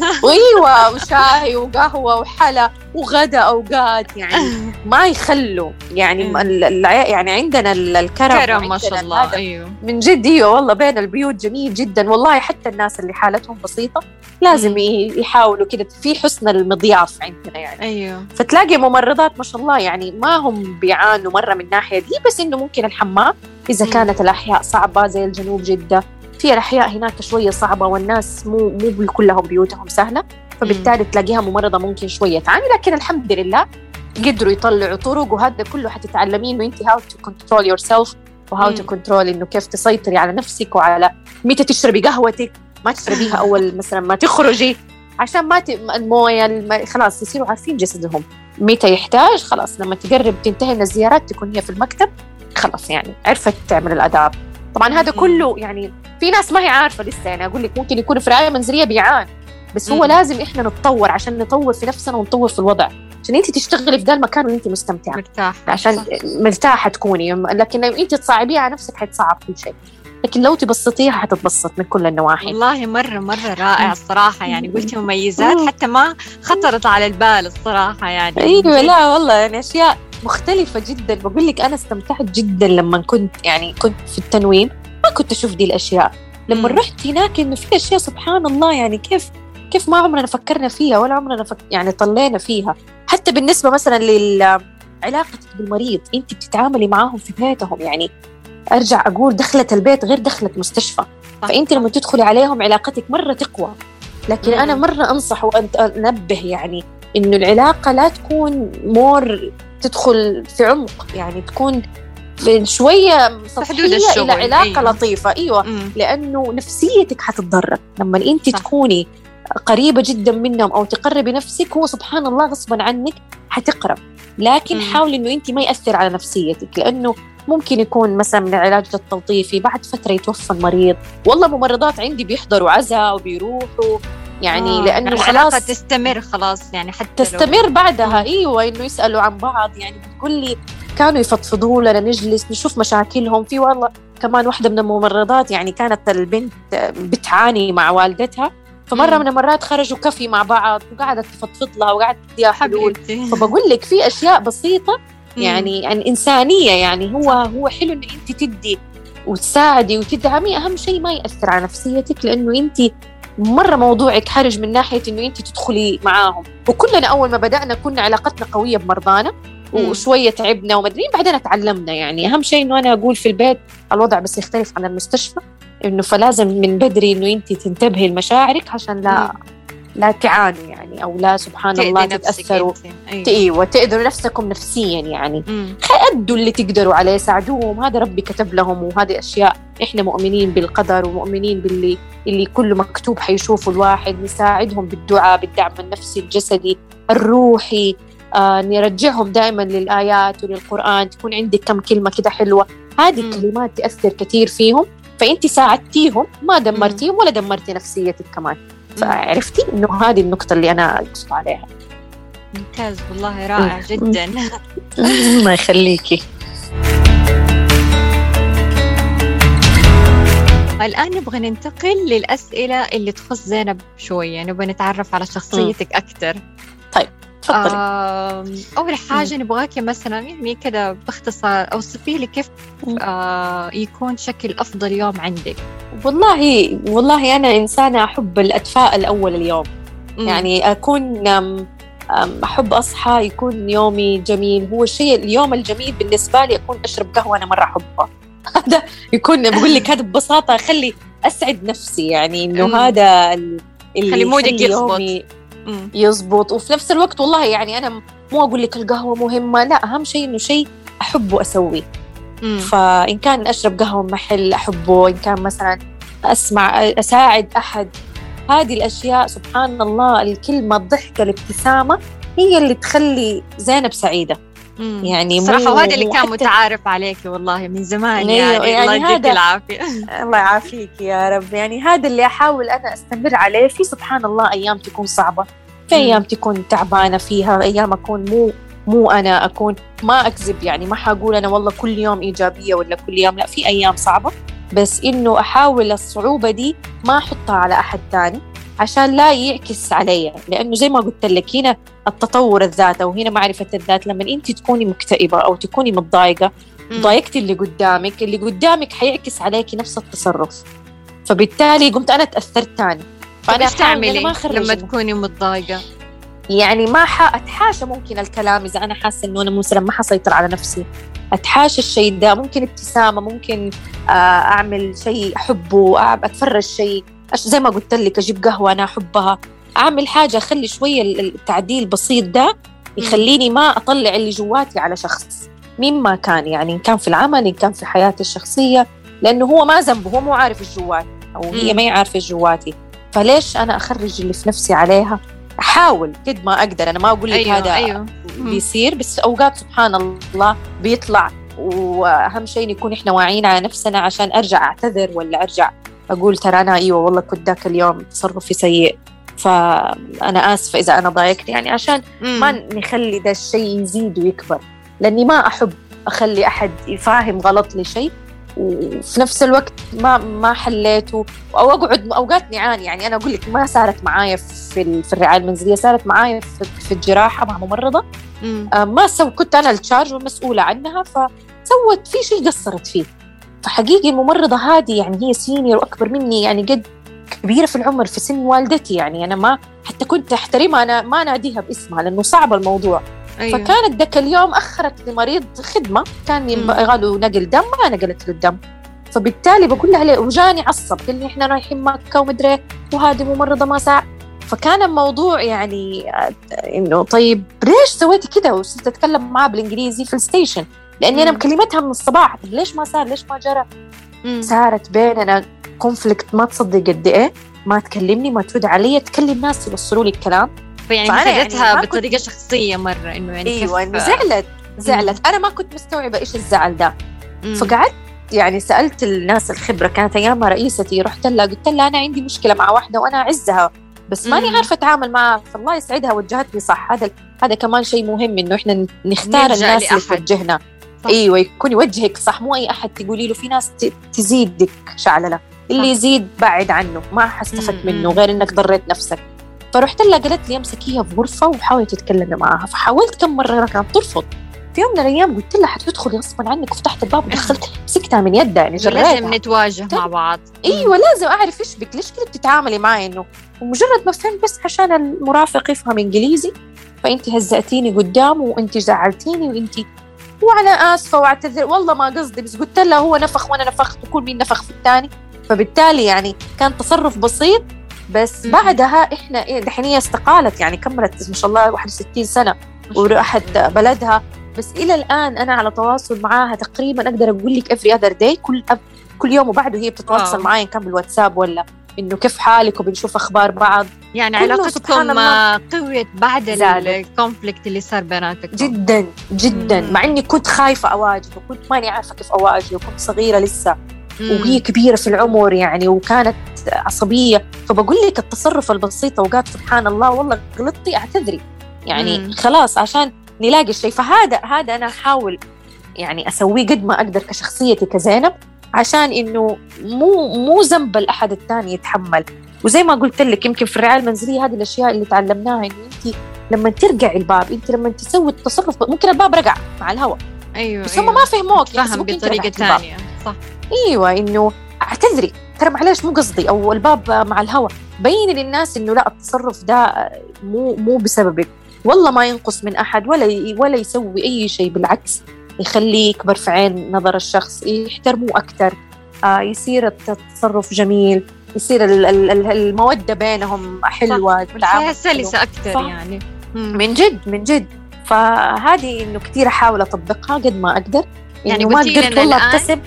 أيوة، وشاي وقهوة وحلا وغدا أوقات، يعني ما يخلوا يعني يعني عندنا الكرم
كرم ما شاء الله. أيوة
من جد. أيوة والله بين البيوت جميل جدا والله. حتى الناس اللي حالتهم بسيطة لازم مم. يحاولوا كده في حسن المضياف عندنا يعني.
أيوة.
فتلاقي ممرضات ما شاء الله يعني ما هم بيعانوا مرة من ناحية دي، بس إنه ممكن الحمام إذا مم. كانت الأحياء صعبة زي الجنوب جدة، في الأحياء هناك شوية صعبة والناس مو مو كلهم بيوتهم سهلة، فبالتالي تلاقيها ممرضة ممكن شوية تعاني. لكن الحمد لله قدروا يطلعوا طرق، وهذا كله حتتعلمين إنه أنت how to control yourself و how to control إنه كيف تسيطري على نفسك، وعلى متى تشربي قهوتك، ما تشربيها أول مثلا ما تخرجي عشان ما ت... الموية الم... خلاص يصيروا عارفين جسدهم متى يحتاج. خلاص لما تقرب تنتهي من الزيارات تكون هي في المكتب خلاص يعني عرفت تعمل الآداب. طبعا هذا كله يعني في ناس ما هي عارفة لسه، يعني أقول لك ممكن يكون في رعاية منزلية بيعان، بس هو لازم إحنا نتطور عشان نطور في نفسنا ونطور في الوضع، عشان أنت تشتغلي في ذا المكان وأنت مستمتعة
مرتاحة،
عشان صح. مرتاحة تكوني. لكن لو أنت تصعبيها على نفسك حتصعب كل شيء، لكن لو تبسطيها حتتبسط من كل النواحي.
والله مرة مرة رائع الصراحة، يعني قلتي مميزات حتى ما خطرت على البال الصراحة يعني.
أيوة لا والله يعني أشياء مختلفة جدا. بقول لك أنا استمتعت جدا لما كنت يعني كنت في التنويم، ما كنت أشوف دي الأشياء. لما رحت هناك إنه في أشياء سبحان الله يعني كيف كيف ما عمرنا فكرنا فيها ولا عمرنا فك يعني طلعنا فيها. حتى بالنسبة مثلا لعلاقتك بالمريض، أنت بتتعاملي معاهم في بيتهم، يعني أرجع أقول دخلة البيت غير دخلة مستشفى، فأنت لما تدخلي عليهم علاقتك مرة تقوى. لكن مم. أنا مرة أنصح وأنبه يعني إنه العلاقة لا تكون مور تدخل في عمق، يعني تكون في شوية سطحية إلى علاقة أيوة. لطيفة. أيوة مم. لأنه نفسيتك حتتضرر لما أنت صح. تكوني قريبة جدا منهم أو تقربي نفسك، هو سبحان الله غصبا عنك حتقرب، لكن مم. حاولي إنه أنت ما يأثر على نفسيتك، لأنه ممكن يكون مثلا من العلاج التلطيفي بعد فترة يتوفى المريض. والله ممرضات عندي بيحضروا عزاء وبيروحوا يعني آه. لأنه
يعني
خلاص
تستمر خلاص يعني حتى
تستمر لو... بعدها. أيوة إنه يسألوا عن بعض، يعني بتقول لي كانوا يفضفضوا لنا نجلس نشوف مشاكلهم. في والله كمان واحدة من الممرضات يعني كانت البنت بتعاني مع والدتها، فمرة مم. من المرات خرجوا كافي مع بعض وقعدت تفضفض لها وقعدت تديها حلول. فبقول لك في أشياء بسيطة يعني يعني إنسانية، يعني هو هو حلو إن أنت تدي وتساعدي وتدعمي، أهم شيء ما يأثر على نفسيتك، لأنه أنت مرة موضوعك حرج من ناحية إنه أنت تدخلي معاهم. وكلنا أول ما بدأنا كنا علاقتنا قوية بمرضانا وشوية تعبنا ومدرين بعدين تعلمنا. يعني أهم شيء إنه أنا أقول في البيت الوضع بس يختلف عن المستشفى، إنه فلازم من بدري إنه أنت تنتبهي لمشاعرك عشان لا مم. لا تعانوا يعني، أو لا سبحان الله تتأثروا. أيوة تأذوا نفسكم نفسيا يعني. أدوا اللي تقدروا عليه، ساعدوهم، هذا ربي كتب لهم، وهذه أشياء إحنا مؤمنين بالقدر ومؤمنين باللي اللي كله مكتوب حيشوفوا الواحد. نساعدهم بالدعاء، بالدعم النفسي الجسدي الروحي، آه نرجعهم دائما للآيات وللقرآن، تكون عندك كم كلمة كده حلوة، هذه الكلمات تأثر كثير فيهم، فأنت ساعدتيهم ما دمرتيهم ولا دمرتي نفسيتك كمان. فعرفتي إنه هذه النقطة اللي أنا أقصد عليها.
ممتاز والله رائع جدا.
الله يخليكي.
الآن نبغى ننتقل للأسئلة اللي تخص زينب شوية، نبغى نتعرف على شخصيتك أكتر.
طيب تفضلي.
آه أول حاجة نبغاكي مثلا يعني كده باختصار أوصفي لي كيف آه يكون شكل أفضل يوم عندك.
والله والله أنا إنسانة أحب الأتفائل أول اليوم. مم. يعني أكون أحب أصحى يكون يومي جميل. هو الشيء اليوم الجميل بالنسبة لي أكون أشرب قهوة أنا مرة أحبها. هذا يكون بقول لك هذا ببساطة خلي أسعد نفسي، يعني إنه هذا اللي
خلي مودك يضبط
يزبط. وفي نفس الوقت والله يعني أنا مو أقول لك القهوة مهمة، لا، أهم شيء إنه شيء أحبه أسويه. مم. فإن كان أشرب قهوة محل أحبه، إن كان مثلا أسمع أساعد أحد، هذه الأشياء سبحان الله الكلمة الضحكة الابتسامة هي اللي تخلي زينب سعيدة.
مم. يعني صراحة وهذا اللي كان متعارف عليك والله من زمان. يعني, يعني الله يديك العافية.
الله يعافيك يا رب. يعني هذا اللي أحاول أنا أستمر عليه. في سبحان الله أيام تكون صعبة، في أيام تكون تعبانة فيها، أيام أكون مو مو أنا أكون ما أكذب، يعني ما حقول أنا والله كل يوم إيجابية ولا كل يوم، لا، في أيام صعبة، بس إنه أحاول الصعوبة دي ما أحطها على أحد تاني عشان لا يعكس عليا. لأنه زي ما قلت لك هنا التطور الذات أو هنا معرفة الذات. لما أنت تكوني مكتئبة أو تكوني متضايقة، ضايقتي اللي قدامك، اللي قدامك حيعكس عليكي نفس التصرف، فبالتالي قمت أنا تأثرت تاني.
فأنا إيش تعملي لما تكوني متضايقة؟
يعني ما أتحاشى ممكن الكلام إذا أنا حاسة إنه أنا مثلا ما حسيطر على نفسي، أتحاشى الشيء ده. ممكن ابتسامة، ممكن أعمل شيء أحبه، أتفرج شيء زي ما قلت لك، أجيب قهوة أنا أحبها، أعمل حاجة أخلي شوية التعديل بسيط ده يخليني ما أطلع اللي جواتي على شخص مما كان، يعني إن كان في العمل إن كان في حياتي الشخصية، لأنه هو ما ذنبه، هو مو عارف الجوات أو هي ما يعرف الجواتي، فليش أنا أخرج اللي في نفسي عليها؟ أحاول قد ما أقدر. أنا ما أقول لك أيوة هذا أيوة. بيصير، بس أوقات سبحان الله بيطلع. وأهم شيء نكون إحنا واعيين على نفسنا عشان أرجع أعتذر ولا أرجع أقول ترى أنا أيوة والله كنت ذاك اليوم تصرفي سيء، فأنا آسفة إذا أنا ضايقت، يعني عشان م. ما نخلي ده الشيء يزيد ويكبر، لأني ما أحب أخلي أحد يفاهم غلط لي شيء وفي نفس الوقت ما ما حليته، أو أقعد أوقات نعاني. يعني أنا أقول لك ما صارت معايا في في الرعاية المنزلية، صارت معايا في, في الجراحة مع ممرضة آه ما سو كنت أنا التشارج والمسؤولة عنها، فسوت في شيء قصرت فيه. فحقيقي الممرضة هذه يعني هي سينيور وأكبر مني، يعني قد كبيرة في العمر في سن والدتي، يعني أنا ما حتى كنت أحترمها، أنا ما ناديها باسمها لأنه صعب الموضوع. أيوة. فكانت ذاك اليوم أخرت لمريض خدمة كان يبغى له نقل دم، ما نقلت له الدم، فبالتالي بقول لها ليه، وجاني عصب قال لي إحنا رايحين مكة ومدري وهذه ممرضة ما ساعة. فكان الموضوع يعني إنه طيب ليش سويتي كده، وصرت أتكلم معاه بالإنجليزي في الستيشن لأني مم. أنا مكلمتها من الصباح، ليش ما صار ليش ما جرى. مم. صارت بيننا كونفليكت ما تصدق قد إيه، ما تكلمني ما ترد علي، تكلم ناس يوصلوا لي الكلام.
فيعني خدتها يعني بطريقة كنت... شخصية مرة إنه يعني
أيوة كيف... زعلت زعلت مم. أنا ما كنت مستوعبة إيش الزعل ده. مم. فقعدت يعني سألت الناس الخبرة، كانت أيامها رئيستي، رحت لها قلت لها أنا عندي مشكلة مع واحدة وأنا أعزها بس ماني عارفة أتعامل معها، فالله يسعدها وجهتني صح. هذا هذا كمان شيء مهم إنه إحنا نختار الناس اللي توجهنا. أيوة يكون يوجهك صح، مو أي أحد تقولي له. في ناس تزيدك شعللة، اللي يزيد بعد عنه ما حستفدت منه غير إنك ضريت نفسك. فرحت لها قالت لي امسكيها في غرفة وحاولي تتكلمي معها، فحاولت كم مرة كانت ترفض. في يوم من الأيام قلت لها حتدخلي غصبا عنك، وفتحت الباب ودخلت مسكتها من يدها، يعني جريتها.
لازم نتواجه مع بعض.
أيوة لازم أعرف إيش بك، ليش كده بتتعاملي معي، إنه ومجرد ما فهمت بس عشان المرافق يفهم إنجليزي فأنت هزأتيني قدامه وأنت زعلتيني وأنت وأنا آسفة واعتذر والله ما قصدي، بس قلت لها هو نفخ وأنا نفخت وكل مين نفخ في الثاني. فبالتالي يعني كان تصرف بسيط، بس م- بعدها إحنا إيه دحين هي استقالت، يعني كملت ما شاء الله واحد وستين سنة وراحت بلدها، بس إلى الآن أنا على تواصل معاها تقريبا أقدر أقول لك every other day، كل أب كل يوم وبعده هي بتتواصل معي، كان بالواتساب ولا إنه كيف حالك وبنشوف أخبار بعض.
يعني علاقتكم قويت بعد الكونفليكت اللي صار بيناتكم
جدا جدا. مم. مع إني كنت خايفة أواجه وكنت ماني عارفة كيف أواجه وكنت صغيرة لسه. مم. وهي كبيرة في العمر يعني وكانت عصبية، فبقول لك التصرف البسيط أوقات سبحان الله والله غلطتي أعتذري يعني. مم. خلاص عشان نلاقي الشيء. فهذا هذا أنا أحاول يعني أسويه قد ما أقدر كشخصيتي كزينب، عشان إنه مو مو ذنب الأحد الثاني يتحمل. وزي ما قلت لك يمكن في الرعاية المنزلية هذه الأشياء اللي تعلمناها، إنه أنت لما ترجع الباب، أنت لما تسوي التصرف ممكن الباب رجع مع الهواء،
أيوة
بس
أيوة.
هم ما فهموك
فهم بطريقة ثانية. صح.
أيوة، إنه اعتذري ترى معلش مو قصدي، أو الباب مع الهواء، بين للناس إنه لا التصرف ده مو مو بسببك، والله ما ينقص من أحد ولا ولا يسوي أي شيء، بالعكس يخليه يكبر في عين نظر الشخص، يحترموه أكتر، آه يصير التصرف جميل، يصير المودة بينهم حلوة،
والحياة سلسة أكتر يعني.
من جد من جد. فهذه إنه كتير أحاول أطبقها قد ما أقدر،
يعني
ما قدرت والله أكتسب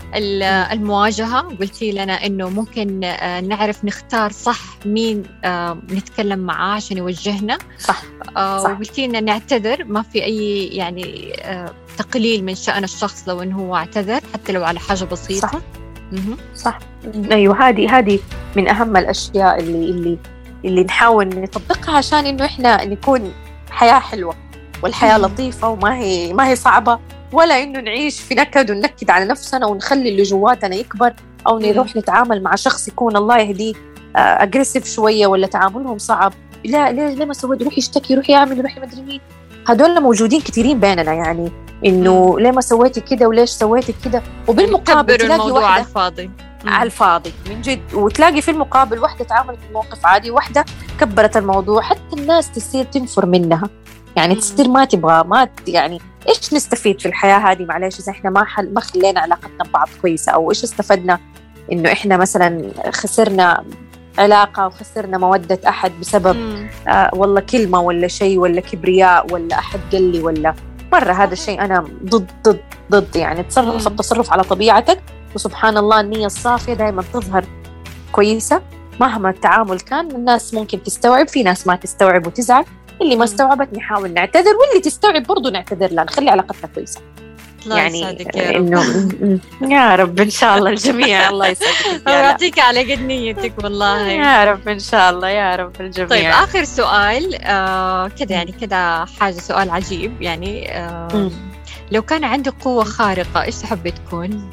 المواجهة. قلتي لنا إنه ممكن نعرف نختار صح مين نتكلم معاه عشان يوجهنا.
صح.
صح. وقلتي لنا نعتذر، ما في أي يعني تقليل من شأن الشخص لو إنه هو اعتذر حتى لو على حاجة بسيطة.
صح. صح. أيوة، هذه هذه من أهم الأشياء اللي اللي اللي نحاول نطبقها عشان إنه إحنا نكون حياة حلوة والحياة لطيفة وما هي ما هي صعبة، ولا إنه نعيش في نكد وننكد على نفسنا ونخلي اللي جواتنا يكبر، أو نروح نتعامل مع شخص يكون الله يهديه أجريسيف شوية ولا تعاملهم صعب. لا ليه ليه ما سويت، يروح يشتكي، يروح يعمل، يروح يمدري مين. هدول موجودين كثيرين بيننا، يعني إنه ليه ما سويتي كده وليش سويتي كده، وبالمقابل تلاقي واحدة
على الفاضي
على الفاضي من جد، وتلاقي في المقابل واحدة تعاملت الموقف عادي، واحدة كبرت الموضوع، حتى الناس تصير تنفر منها، يعني تصير ما تبغى ما يعني إيش نستفيد في الحياة هذه معلش إذا إحنا ما حل ما خلينا علاقتنا ببعض كويسة، أو إيش استفدنا إنه إحنا مثلا خسرنا علاقة وخسرنا مودة أحد بسبب آه والله كلمة ولا شيء ولا كبرياء ولا أحد قال لي ولا مرة. هذا الشيء أنا ضد ضد ضد يعني تصرف التصرف على طبيعتك، وسبحان الله النية الصافية دائما تظهر كويسة مهما التعامل كان. الناس ممكن تستوعب، في ناس ما تستوعب وتزعل، اللي ما استوعبت نحاول نعتذر، واللي تستوعب برضو نعتذر لها، نخلي علاقتنا كويسة. يعني
يا
إنه يا رب إن شاء الله الجميع الله يسعدك
ويعطيك على قد نيتك والله
يا رب إن شاء الله يا رب الجميع.
طيب آخر سؤال آه كده يعني كده حاجة سؤال عجيب يعني آه لو كان عندك قوة خارقة إيش تحبي تكون؟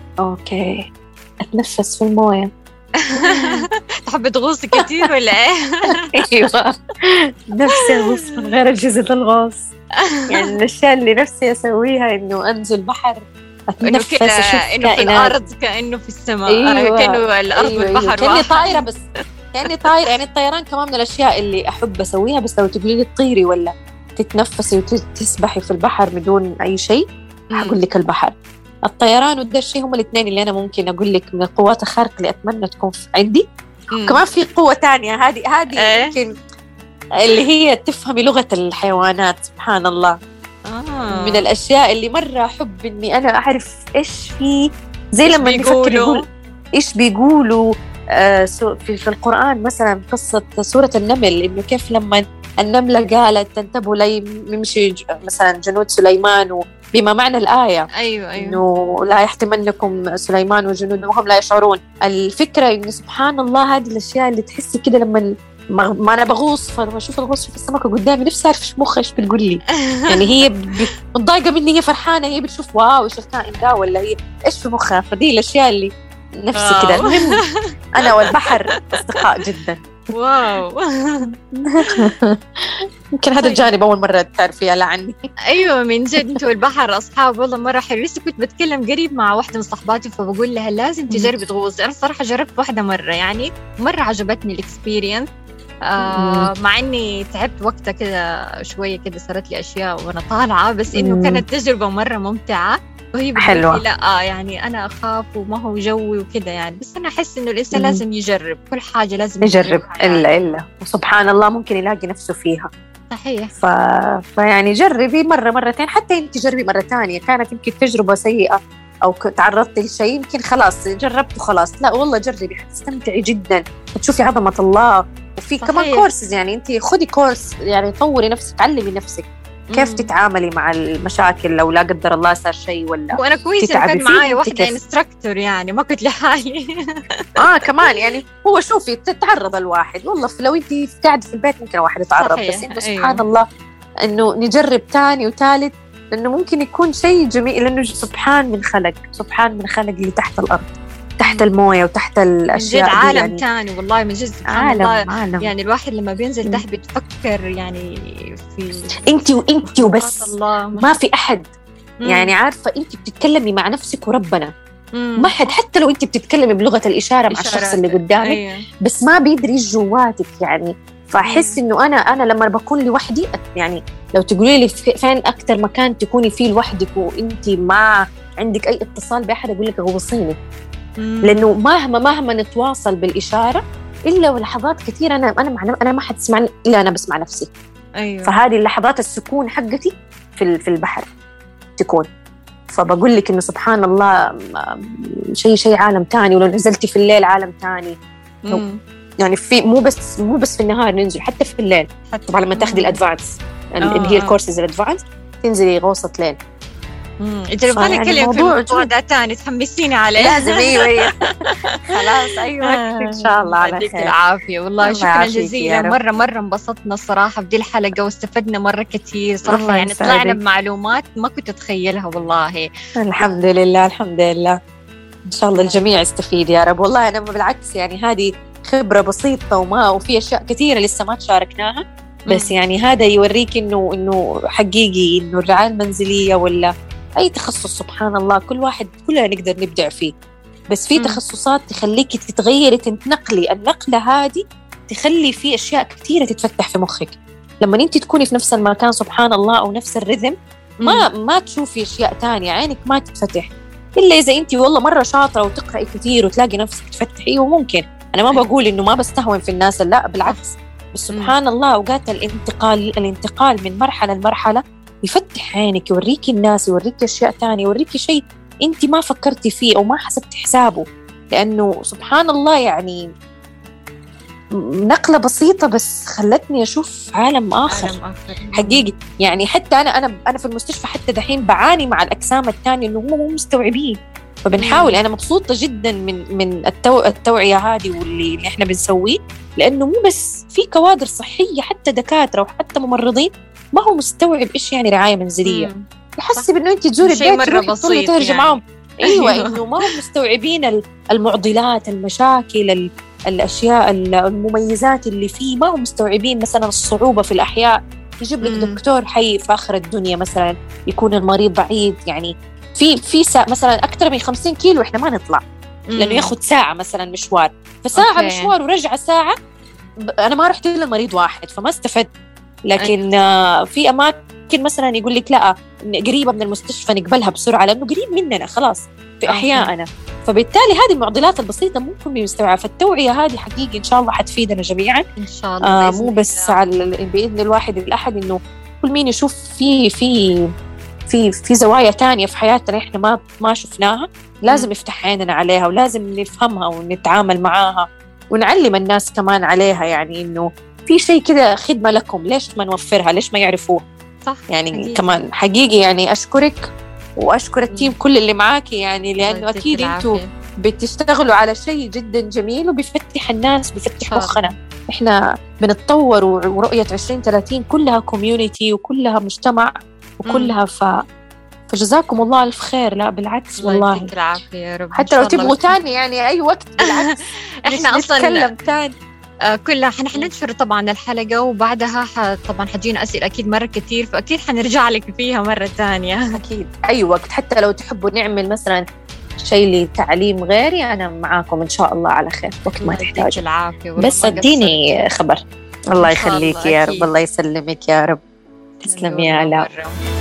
أوكي، أتنفس في الموية.
تحبي تغوصي كتير ولا إيه؟
أيوة، نفسي أغوص من غير أجهزة الغوص. يعني الأشياء اللي نفسي أسويها إنه أنزل بحر أتنفس،
إنه إنه في الأرض كأنه في السماء.
أيوة.
كأنه الأرض
أيوة.
والبحر
كأني طائرة، بس كأني طائر. يعني الطيران كمان من الأشياء اللي أحب أسويها، بس لو تقولي لي تطيري ولا تتنفسي وتسبحي في البحر بدون أي شيء أقول لك البحر. الطيران وده الشيء هم الاثنين اللي أنا ممكن أقول لك من القوات الخارقة اللي أتمنى تكون عندي. كمان في قوة تانية، هذه هذه
إيه؟
يمكن اللي هي تفهمي لغة الحيوانات. سبحان الله.
آه.
من الأشياء اللي مرة أحب إني أنا أعرف إيش في، زي
إيش
لما
بيقولوا
يقول إيش بيقولوا آه في في القرآن مثلا قصة سورة النمل، إنه كيف لما النملة قالت تنتبهوا لي يمشي مثلا جنود سليمان، بما معنى الآية.
أيوة أيوة.
إنه لا يحتمنكم سليمان وجنوده وهم لا يشعرون. الفكرة إنه سبحان الله هذه الأشياء اللي تحسي كده لما ما أنا بغوص، فلما أشوف الغوص في السمكة قدامي نفسي أعرف إيش مخها إيش بتقول لي. يعني هي متضايقة مني، هي فرحانة، هي بتشوف واو إيش الكائن ده، ولا هي إيش في مخها. فدي الأشياء اللي نفسي كده. المهم أنا والبحر أصدقاء جدا.
واو.
يمكن هذا الجانب أول مرة تعرفيه لا عني.
أيوة من جد أنتوا البحر أصحاب والله مرة حلو. لسه كنت بتكلم قريب مع واحدة من صحباتي فبقول لها لازم تجربي تغوص. أنا صراحة جربت واحدة مرة يعني مرة عجبتني الإكسبيرينس. آه مع إني تعبت وقتها كده شوية كده صارت لي أشياء وأنا طالعة، بس إنه كانت تجربة مرة ممتعة. وهي
حلوة.
لا آه يعني أنا أخاف وما هو جوي وكده يعني، بس أنا أحس إنه الإنسان لازم يجرب كل حاجة، لازم
يجرب
يعني.
إلا إلا وسبحان الله ممكن يلاقي نفسه فيها.
صحيح.
ف... فيعني جربي مرة مرتين، حتى أنت جربي مرة تانية كانت يمكن تجربة سيئة أو تعرضت لشيء يمكن خلاص جربت وخلاص، لا والله جربي حتستمتعي جدا، تشوفي عظمة الله. وفي صحيح. كمان كورسز، يعني أنت خدي كورس يعني طوري نفسك، علمي نفسك كيف مم. تتعاملي مع المشاكل لو لا قدر الله صار شيء ولا.
وأنا كويسة كان معايا واحدة انستراكتور يعني ما كنت لحالي.
آه كمان يعني هو شوفي تتعرض الواحد والله لو أنت قاعدة في البيت ممكن واحد يتعرض، بس إنه سبحان أيوه. الله إنه نجرب تاني وثالث لأنه ممكن يكون شيء جميل، لأنه سبحان من خلق، سبحان من خلق اللي تحت الأرض، تحت الموية وتحت الأشياء
من جد عالم
يعني.
تاني والله، من جد
عالم, عالم
يعني الواحد لما بينزل تحت بيتفكر يعني في
أنت وأنت وبس، الله ما في أحد. مم. يعني عارفة أنت بتتكلمي مع نفسك وربنا، ما حد، حتى لو أنت بتتكلمي بلغة الإشارة مع الشخص اللي قدامك. أيه. بس ما بيدري جواتك يعني. فأحس إنه أنا أنا لما بكون لوحدي يعني، لو تقولي لي فين أكتر مكان تكوني فيه لوحدك وأنت ما عندك أي اتصال بأحد، أقول لك غوصيني. لأنه مهما مهما نتواصل بالإشارة إلا ولحظات كثير أنا أنا مع أنا ما حد يسمعني إلا أنا بسمع نفسي.
أيوة.
فهذه اللحظات السكون حقتي في في البحر تكون. فبقول لك إنه سبحان الله شيء شيء عالم تاني. ولو نزلتي في الليل عالم تاني. يعني في مو بس مو بس في النهار ننزل، حتى في الليل. طبعا لما تاخذي الأدفانس اللي هي الكورسز الأدفانس تنزلي غوصة ليل.
امم انت لو بالك كلمة في الموضوع ده تاني تحمسيني عليه.
لازم. ايوه خلاص ايوه ان شاء الله على خير.
العافيه والله، شكرا جزيلا. مره مره انبسطنا الصراحه بدي الحلقه واستفدنا مره كثير صراحه، يعني طلعنا بمعلومات ما كنت اتخيلها والله.
الحمد لله الحمد لله، ان شاء الله الجميع يستفيد يا رب. والله انا بالعكس يعني هذه خبره بسيطه وما وفي اشياء كثيره لسه ما تشاركناها، بس يعني هذا يوريك انه انه حقيقي انه الرعايه المنزليه ولا أي تخصص سبحان الله كل واحد كلنا نقدر نبدع فيه، بس في م. تخصصات تخليك تتغيري تنتقلي. النقلة هذه تخلي في أشياء كثيرة تتفتح في مخك. لما أنت تكوني في نفس المكان سبحان الله أو نفس الرذم ما م. ما تشوفي أشياء تانية، عينك ما تتفتح إلا إذا أنت والله مرة شاطرة وتقرأي كثير وتلاقي نفسك تفتحي. وممكن أنا ما بقول إنه ما بستهون في الناس، لا بالعكس، بس سبحان م. الله أوقات الانتقال الانتقال من مرحلة لمرحلة يفتح عينك، يوريكي الناس، يوريكي أشياء تانية، يوريكي شيء أنت ما فكرتي فيه أو ما حسبت حسابه. لأنه سبحان الله يعني نقلة بسيطة بس خلتني أشوف عالم آخر, عالم آخر. حقيقي يعني حتى أنا أنا أنا في المستشفى حتى دحين بعاني مع الأجسام التانية إنه هم مو مستوعبين. فبنحاول. أنا مبسوطة جدا من من التو التوعية هذه واللي اللي إحنا بنسويه، لأنه مو بس في كوادر صحية حتى دكاترة وحتى ممرضين ما هو مستوعب إيش يعني رعاية منزلية. يحسب إنه أنت تزوري البيت تروحي تطلعي ترجع يعني. معهم. أيوة إنه ما هم مستوعبين المعضلات، المشاكل، الأشياء، المميزات اللي فيه ما هم مستوعبين. مثلا الصعوبة في الأحياء، يجيب لك دكتور حي في آخر الدنيا مثلا، يكون المريض بعيد يعني في في ساعة مثلا أكثر من خمسين كيلو إحنا ما نطلع لأنه ياخد ساعة مثلا مشوار، فساعة أوكي. مشوار ورجع ساعة، أنا ما رحت إلا المريض واحد فما استفدت. لكن آه في أماكن مثلا يقول لك لا قريبة من المستشفى نقبلها بسرعة لأنه قريب مننا خلاص في أحياءنا. فبالتالي هذه المعضلات البسيطة ممكن بيستوعبها. فالتوعية هذه حقيقي إن شاء الله حتفيدنا جميعا
إن شاء الله.
آه مو بس على بإذن الواحد الأحد، إنه كل مين يشوف في في في في زوايا تانية في حياتنا إحنا ما ما شفناها، لازم نفتح عيننا عليها ولازم نفهمها ونتعامل معاها ونعلم الناس كمان عليها. يعني إنه في شيء كده خدمة لكم، ليش ما نوفرها؟ ليش ما يعرفوه؟
صح
يعني حقيقي. كمان حقيقي يعني أشكرك وأشكر التيم كل اللي معاكي، يعني لأنه أكيد أنتوا بتشتغلوا على شيء جدا جميل وبيفتح الناس، بيفتح مخنا. إحنا بنتطور ورؤية عشرين ثلاثين كلها كوميونيتي وكلها مجتمع وكلها ف... فجزاكم الله ألف خير. لا بالعكس والله
يديك العافية يا رب.
حتى لو تبغوا تاني يعني أي وقت بالعكس
إحنا أصلا
نتكلم تاني.
آه كلها حن حننشر طبعا الحلقة وبعدها ح... طبعا حجينا أسئلة أكيد مرة كتير، فأكيد حنرجع لك فيها مرة تانية.
أكيد أي وقت، حتى لو تحبوا نعمل مثلا شيء لتعليم غيري أنا معاكم إن شاء الله على خير وقت ما تحتاجوا.
العافية
بس اديني خبر. الله يخليك يا رب، الله يسلمك يا رب. تسلمي يا علاء.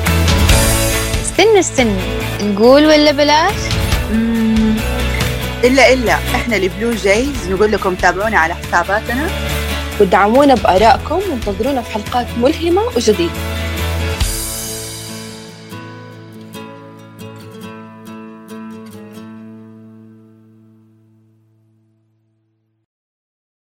استنى استنى نقول ولا بلاش؟
مم. إلا إلا إحنا البلو جايز نقول لكم تابعونا على حساباتنا
ودعمونا بآرائكم وانتظرونا في حلقات ملهمة وجديدة.